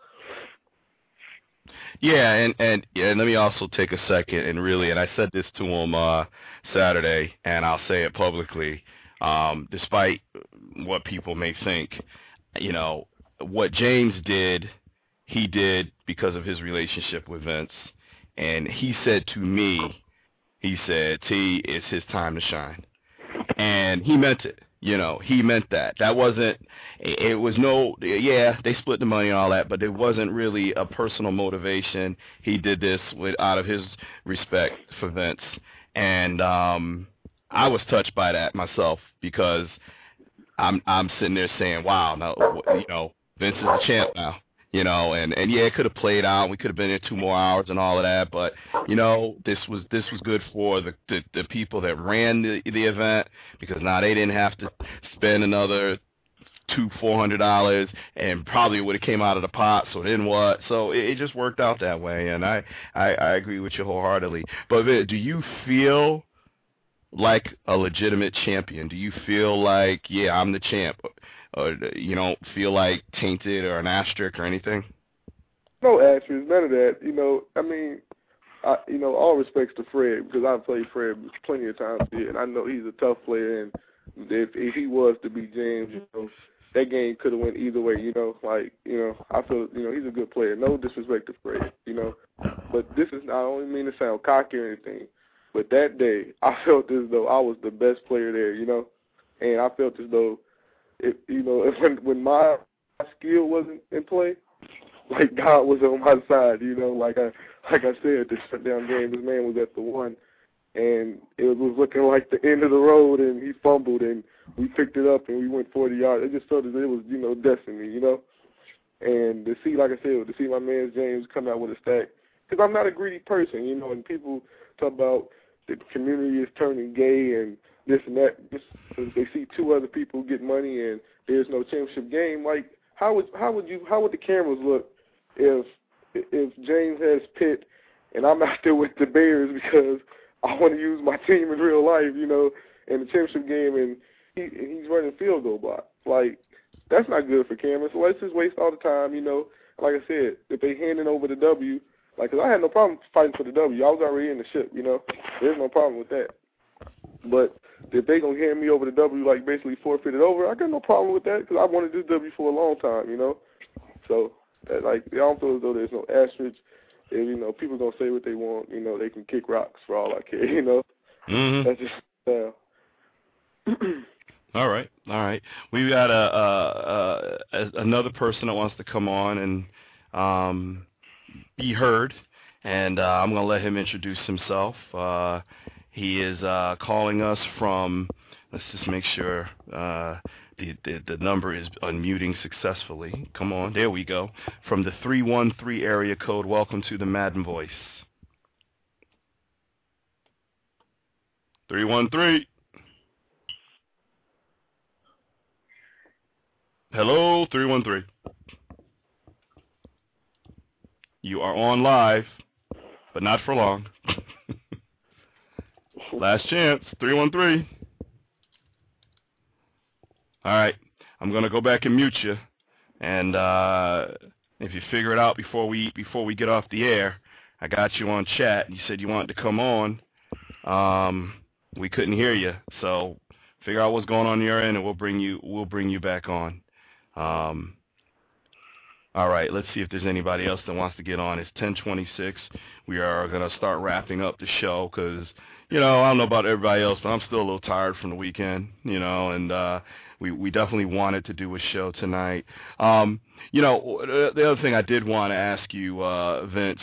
Yeah, and let me also take a second and I said this to him Saturday, and I'll say it publicly, despite what people may think, what James did, he did because of his relationship with Vince. And he said to me, T, it's his time to shine. And he meant it. He meant that. That wasn't, it was they split the money and all that, but it wasn't really a personal motivation. He did this out of his respect for Vince. And I was touched by that myself because I'm sitting there saying, wow, now, Vince is the champ now. And it could have played out. We could have been there 2 more hours and all of that, but this was good for the people that ran the event because now they didn't have to spend another $400 and probably would have came out of the pot. So then what? So it just worked out that way, and I agree with you wholeheartedly. But do you feel like a legitimate champion? Do you feel like, yeah, I'm the champ? Or you don't feel like tainted or an asterisk or anything? No asterisk, none of that. I mean, all respects to Fred, because I've played Fred plenty of times here, and I know he's a tough player, and if he was to be James, that game could have went either way, I feel, he's a good player. No disrespect to Fred, but this is, I don't mean to sound cocky or anything, but that day, I felt as though I was the best player there, and I felt as though, when my skill wasn't in play, like God was on my side, like I said, this shutdown game, this man was at the one, and it was looking like the end of the road, and he fumbled, and we picked it up, and we went 40 yards. It just felt as if it was, destiny, and to see, like I said, to see my man James come out with a stack, because I'm not a greedy person, and people talk about the community is turning gay and this and that, they see two other people get money and there's no championship game. Like, how would the cameras look if James has Pitt and I'm out there with the Bears because I want to use my team in real life, in the championship game, and he's running field goal block? Like, that's not good for cameras. So let's just waste all the time, Like I said, if they handing over the W, because I had no problem fighting for the W. I was already in the ship, There's no problem with that. But if they going to hand me over the W, like basically forfeit it over, I got no problem with that because I wanted this W for a long time, So, I don't feel as though there's no asterisk. If, people going to say what they want, they can kick rocks for all I care, Mm-hmm. That's just, All right. We've got another person that wants to come on and be heard, and I'm going to let him introduce himself. He is calling us from, let's just make sure the number is unmuting successfully. Come on, there we go. From the 313 area code, welcome to the Madden Voice. 313. Hello, 313. You are on live, but not for long. Last chance, 313. All right, I'm gonna go back and mute you, and if you figure it out before we get off the air, I got you on chat. You said you wanted to come on. We couldn't hear you, so figure out what's going on your end, and we'll bring you back on. All right, let's see if there's anybody else that wants to get on. It's 10:26. We are going to start wrapping up the show because, I don't know about everybody else, but I'm still a little tired from the weekend, and we definitely wanted to do a show tonight. The other thing I did want to ask you, Vince,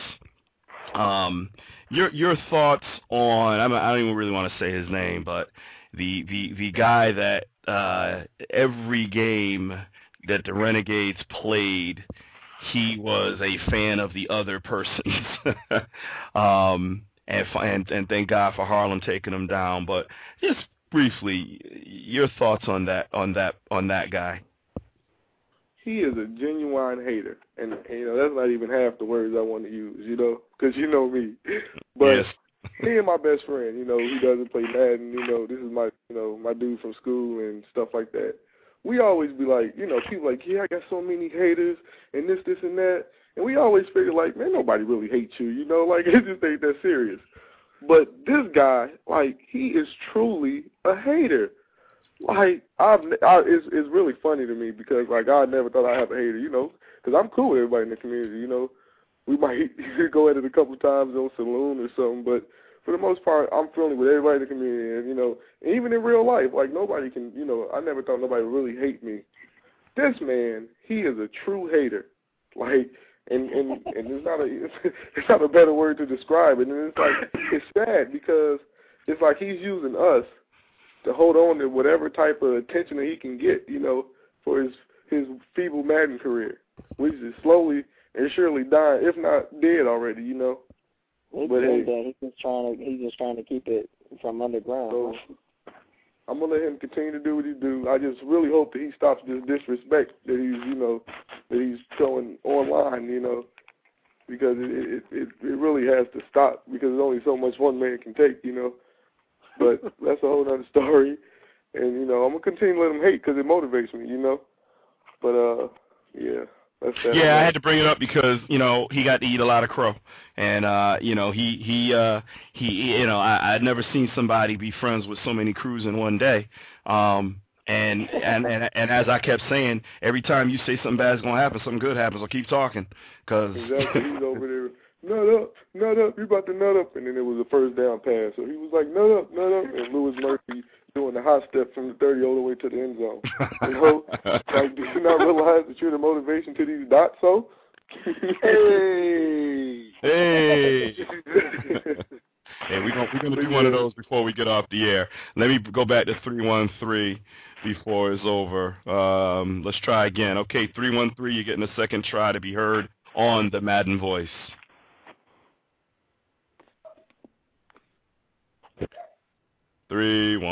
your thoughts on, I don't even really want to say his name, but the guy that every game that the Renegades played, he was a fan of the other person's, and thank God for Harlem taking him down. But just briefly, your thoughts on that guy. He is a genuine hater, and that's not even half the words I want to use, because you know me. But yes. Me and my best friend, he doesn't play Madden. This is my my dude from school and stuff like that. We always be like, people like, yeah, I got so many haters and this, and that. And we always figure like, man, nobody really hates you, like it just ain't that serious. But this guy, like, he is truly a hater. Like, it's really funny to me because, like, I never thought I'd have a hater, because I'm cool with everybody in the community, We might go at it a couple of times on Saloon or something, but for the most part, I'm friendly with everybody in the community, and, even in real life, like, nobody can, I never thought nobody would really hate me. This man, he is a true hater, like, and it's not a better word to describe it, and it's like, it's sad because it's like he's using us to hold on to whatever type of attention that he can get, for his feeble Madden career, which is slowly and surely dying, if not dead already, But he's just trying to keep it from underground. So, I'm gonna let him continue to do what he do. I just really hope that he stops this disrespect that he's showing online, because it really has to stop, because there's only so much one man can take, But that's a whole other story, and I'm gonna continue to let him hate because it motivates me, But yeah. Yeah, I had to bring it up because he got to eat a lot of crow, and I'd never seen somebody be friends with so many crews in one day. And as I kept saying, every time you say something bad's gonna happen, something good happens. I'll keep talking, cause exactly. He's over there, nut up, you about to nut up, and then it was a first down pass. So he was like, nut up, and Louis Murphy doing the hot step from the 30 all the way to the end zone. Like, do you not realize that you're the motivation to these dots? So, hey. Hey, we're gonna do one of those before we get off the air. Let me go back to 313 before it's over. Let's try again. Okay, 313, you're getting a second try to be heard on the Madden Voice. Three,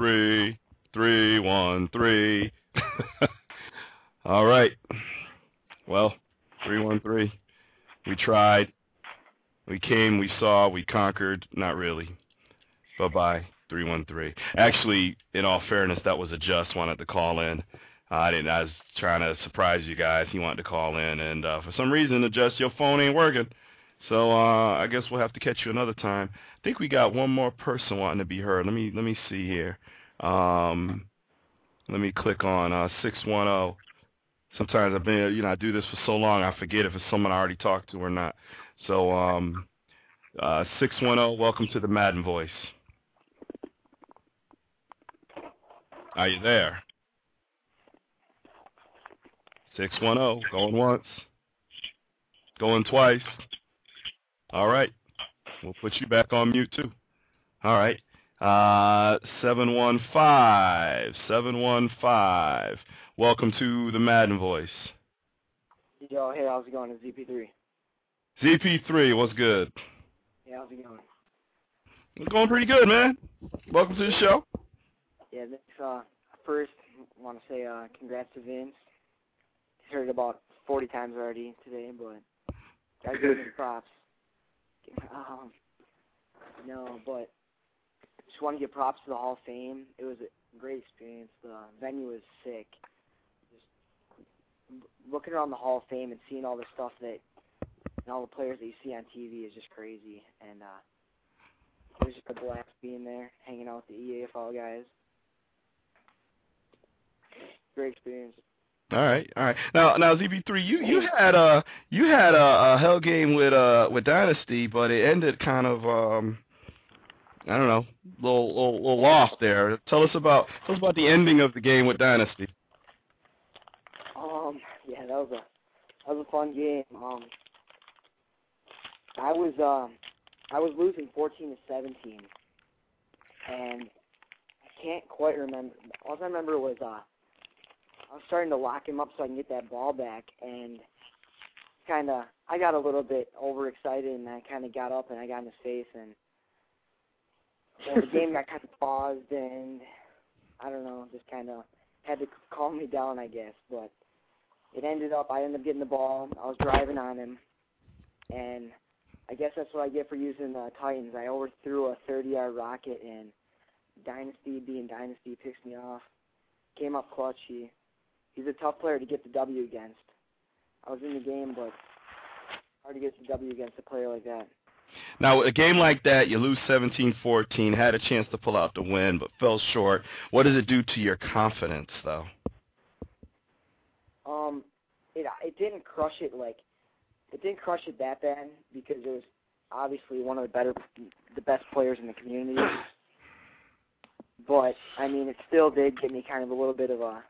313. All right. Well, 313. We tried. We came, we saw, we conquered. Not really. Bye-bye, 313. Actually, in all fairness, that was a Just wanted to call in. I was trying to surprise you guys. He wanted to call in, and for some reason, Just your phone ain't working. So I guess we'll have to catch you another time. I think we got one more person wanting to be heard. Let me see here. Let me click on 610. Sometimes I've been, I do this for so long, I forget if it's someone I already talked to or not. So 610, welcome to the Madden Voice. Are you there? 610, going once, going twice. All right. We'll put you back on mute, too. All right. 715. Welcome to the Madden Voice. Yo, hey, how's it going? It's ZP3. ZP3, what's good? Yeah, how's it going? It's going pretty good, man. Welcome to the show. Yeah, thanks. First, I want to say congrats to Vince. He's heard it about 40 times already today, but gotta give him props. But just want to give props to the Hall of Fame. It was a great experience. The venue was sick. Just looking around the Hall of Fame and seeing all the stuff and all the players that you see on TV is just crazy. And it was just a blast being there, hanging out with the EAFL guys. Great experience. All right. Now ZB3, you had a hell game with Dynasty, but it ended kind of I don't know, little off there. Tell us about the ending of the game with Dynasty. Yeah, that was a fun game. I was losing 14-17, and I can't quite remember. All I remember was I was starting to lock him up so I can get that ball back, and I got a little bit overexcited, and I kind of got up and I got in his face, and the game got kind of paused, and I don't know, just kind of had to calm me down, I guess. But I ended up getting the ball. I was driving on him, and I guess that's what I get for using the Titans. I overthrew a 30-yard rocket, and Dynasty being Dynasty picks me off. Came up clutch. He's a tough player to get the W against. I was in the game, but hard to get the W against a player like that. Now, a game like that, you lose 17-14, had a chance to pull out the win, but fell short. What does it do to your confidence, though? It didn't crush it that bad because it was obviously one of the best players in the community. But I mean, it still did give me kind of a little bit of a.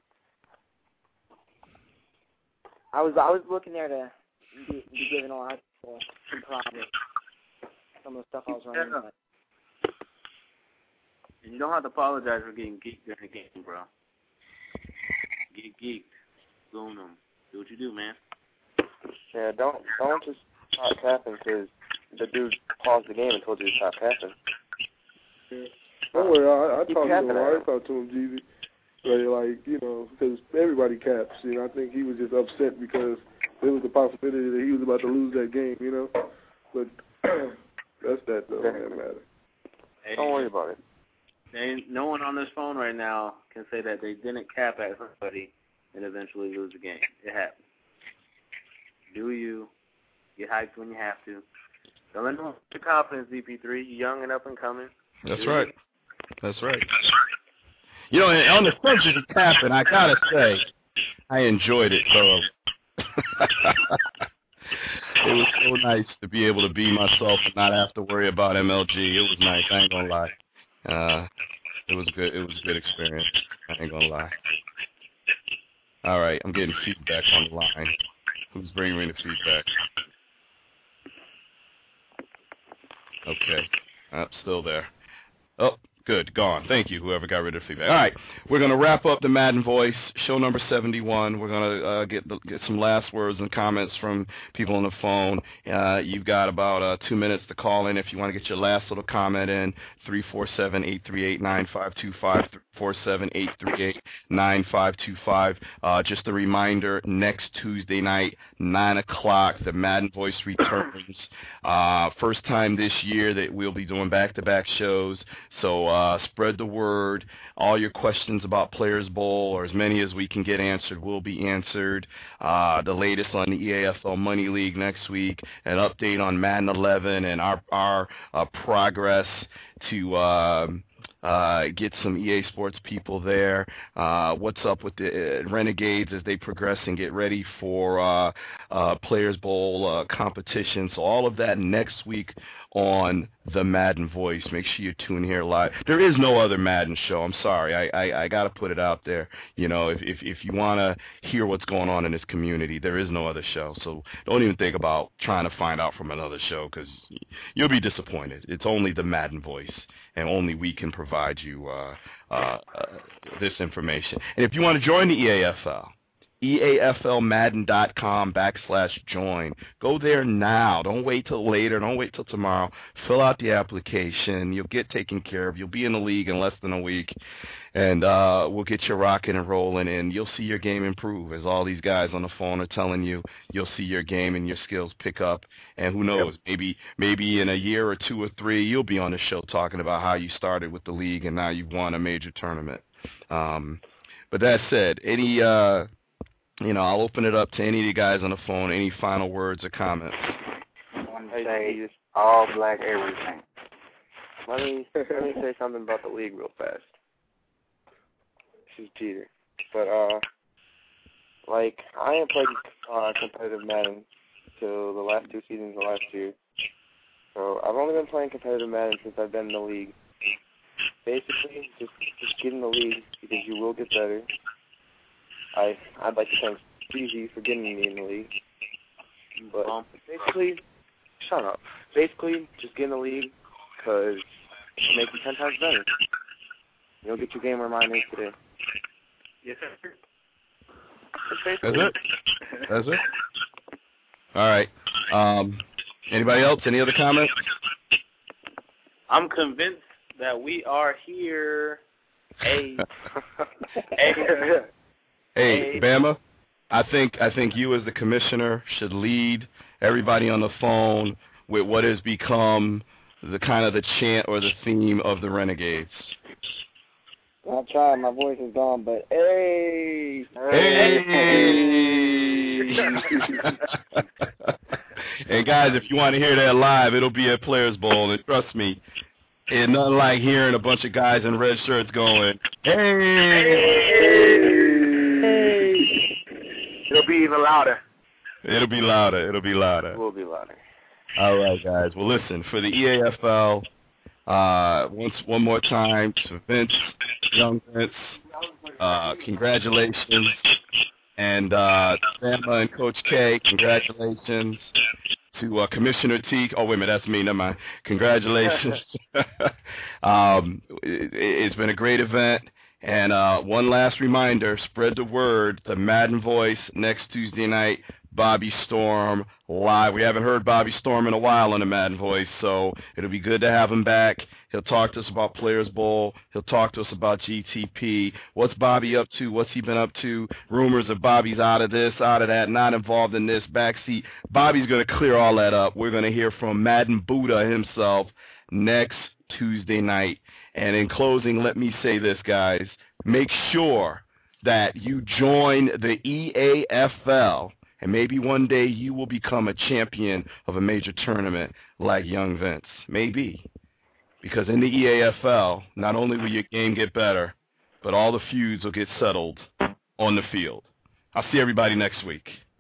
I was looking there to be giving a lot of people some problems. Some of the stuff I was running. But. And you don't have to apologize for getting geeked during the game, bro. Get geeked. Boom them. Do what you do, man. Yeah, don't just stop capping because the dude paused the game and told you to stop capping. Don't worry, I talked to him. I talked to him, Jeezy. Like, you know, because everybody caps. You know, I think he was just upset because there was the possibility that he was about to lose that game. You know, but that's that though. That matter. Hey, don't worry about it. No one on this phone right now can say that they didn't cap at somebody and eventually lose the game. It happens. Do you get hyped when you have to? Don't let no your confidence, VP3. You're young and up and coming. That's right. That's right. You know, on the subject of capping, I gotta say, I enjoyed it thoroughly. It was so nice to be able to be myself and not have to worry about MLG. It was nice. I ain't gonna lie. It was good. It was a good experience. I ain't gonna lie. All right, I'm getting feedback on the line. Who's bringing me the feedback? Okay, still there. Oh, good, gone. Thank you, whoever got rid of the feedback. All right, we're going to wrap up the Madden Voice, show number 71. We're going to get some last words and comments from people on the phone. You've got about 2 minutes to call in if you want to get your last little comment in. 347-838-9525, 347-838-9525. Just a reminder, next Tuesday night, 9 o'clock, the Madden Voice returns. First time this year that we'll be doing back-to-back shows, so spread the word. All your questions about Players Bowl, or as many as we can get answered, will be answered. The latest on the EAFL Money League next week, an update on Madden 11 and our progress to get some EA Sports people there. What's up with the Renegades as they progress and get ready for Players Bowl competition. So all of that next week on the Madden Voice. Make sure you tune here live. There is no other Madden show. I'm sorry. I got to put it out there. You know, if you want to hear what's going on in this community, there is no other show. So don't even think about trying to find out from another show, because you'll be disappointed. It's only the Madden Voice, and only we can provide you this information. And if you want to join the EAFL, EAFLmadden.com/join. Go there now. Don't wait till later. Don't wait till tomorrow. Fill out the application. You'll get taken care of. You'll be in the league in less than a week, and we'll get you rocking and rolling, and you'll see your game improve. As all these guys on the phone are telling you, you'll see your game and your skills pick up. And who knows, maybe in a year or 2 or 3, you'll be on the show talking about how you started with the league and now you've won a major tournament. But that said, I'll open it up to any of you guys on the phone. Any final words or comments? I want to say all black everything. Let me say something about the league real fast. This is Jeter. But, I ain't played competitive Madden till the last 2 seasons of last year. So I've only been playing competitive Madden since I've been in the league. Basically, just get in the league because you will get better. I'd like to thank Jeezy for getting me in the league. But basically, shut up. Basically, just get in the league because it'll make you 10 times better. You'll get your game reminders today. Yes, sir. That's it? All right. Anybody else? Any other comments? I'm convinced that we are here. Hey, Bama, I think you as the commissioner should lead everybody on the phone with what has become the kind of the chant or the theme of the Renegades. I'll try. My voice is gone, but hey. And guys, if you want to hear that live, it'll be at Players Bowl, and trust me, it's nothing like hearing a bunch of guys in red shirts going, hey. It'll be even louder. It'll be louder. It will be louder. All right, guys. Well, listen, for the EAFL, one more time to Vince, young Vince, congratulations. And Bama and Coach K, congratulations. To Commissioner T. Oh, wait a minute, that's me. Never mind. Congratulations. It's been a great event. And one last reminder, spread the word, the Madden Voice next Tuesday night, Bobby Storm live. We haven't heard Bobby Storm in a while on the Madden Voice, so it'll be good to have him back. He'll talk to us about Players Bowl. He'll talk to us about GTP. What's Bobby up to? What's he been up to? Rumors of Bobby's out of this, out of that, not involved in this, backseat. Bobby's going to clear all that up. We're going to hear from Madden Buddha himself next Tuesday night. And in closing, let me say this, guys. Make sure that you join the EAFL, and maybe one day you will become a champion of a major tournament like Young Vince. Maybe. Because in the EAFL, not only will your game get better, but all the feuds will get settled on the field. I'll see everybody next week.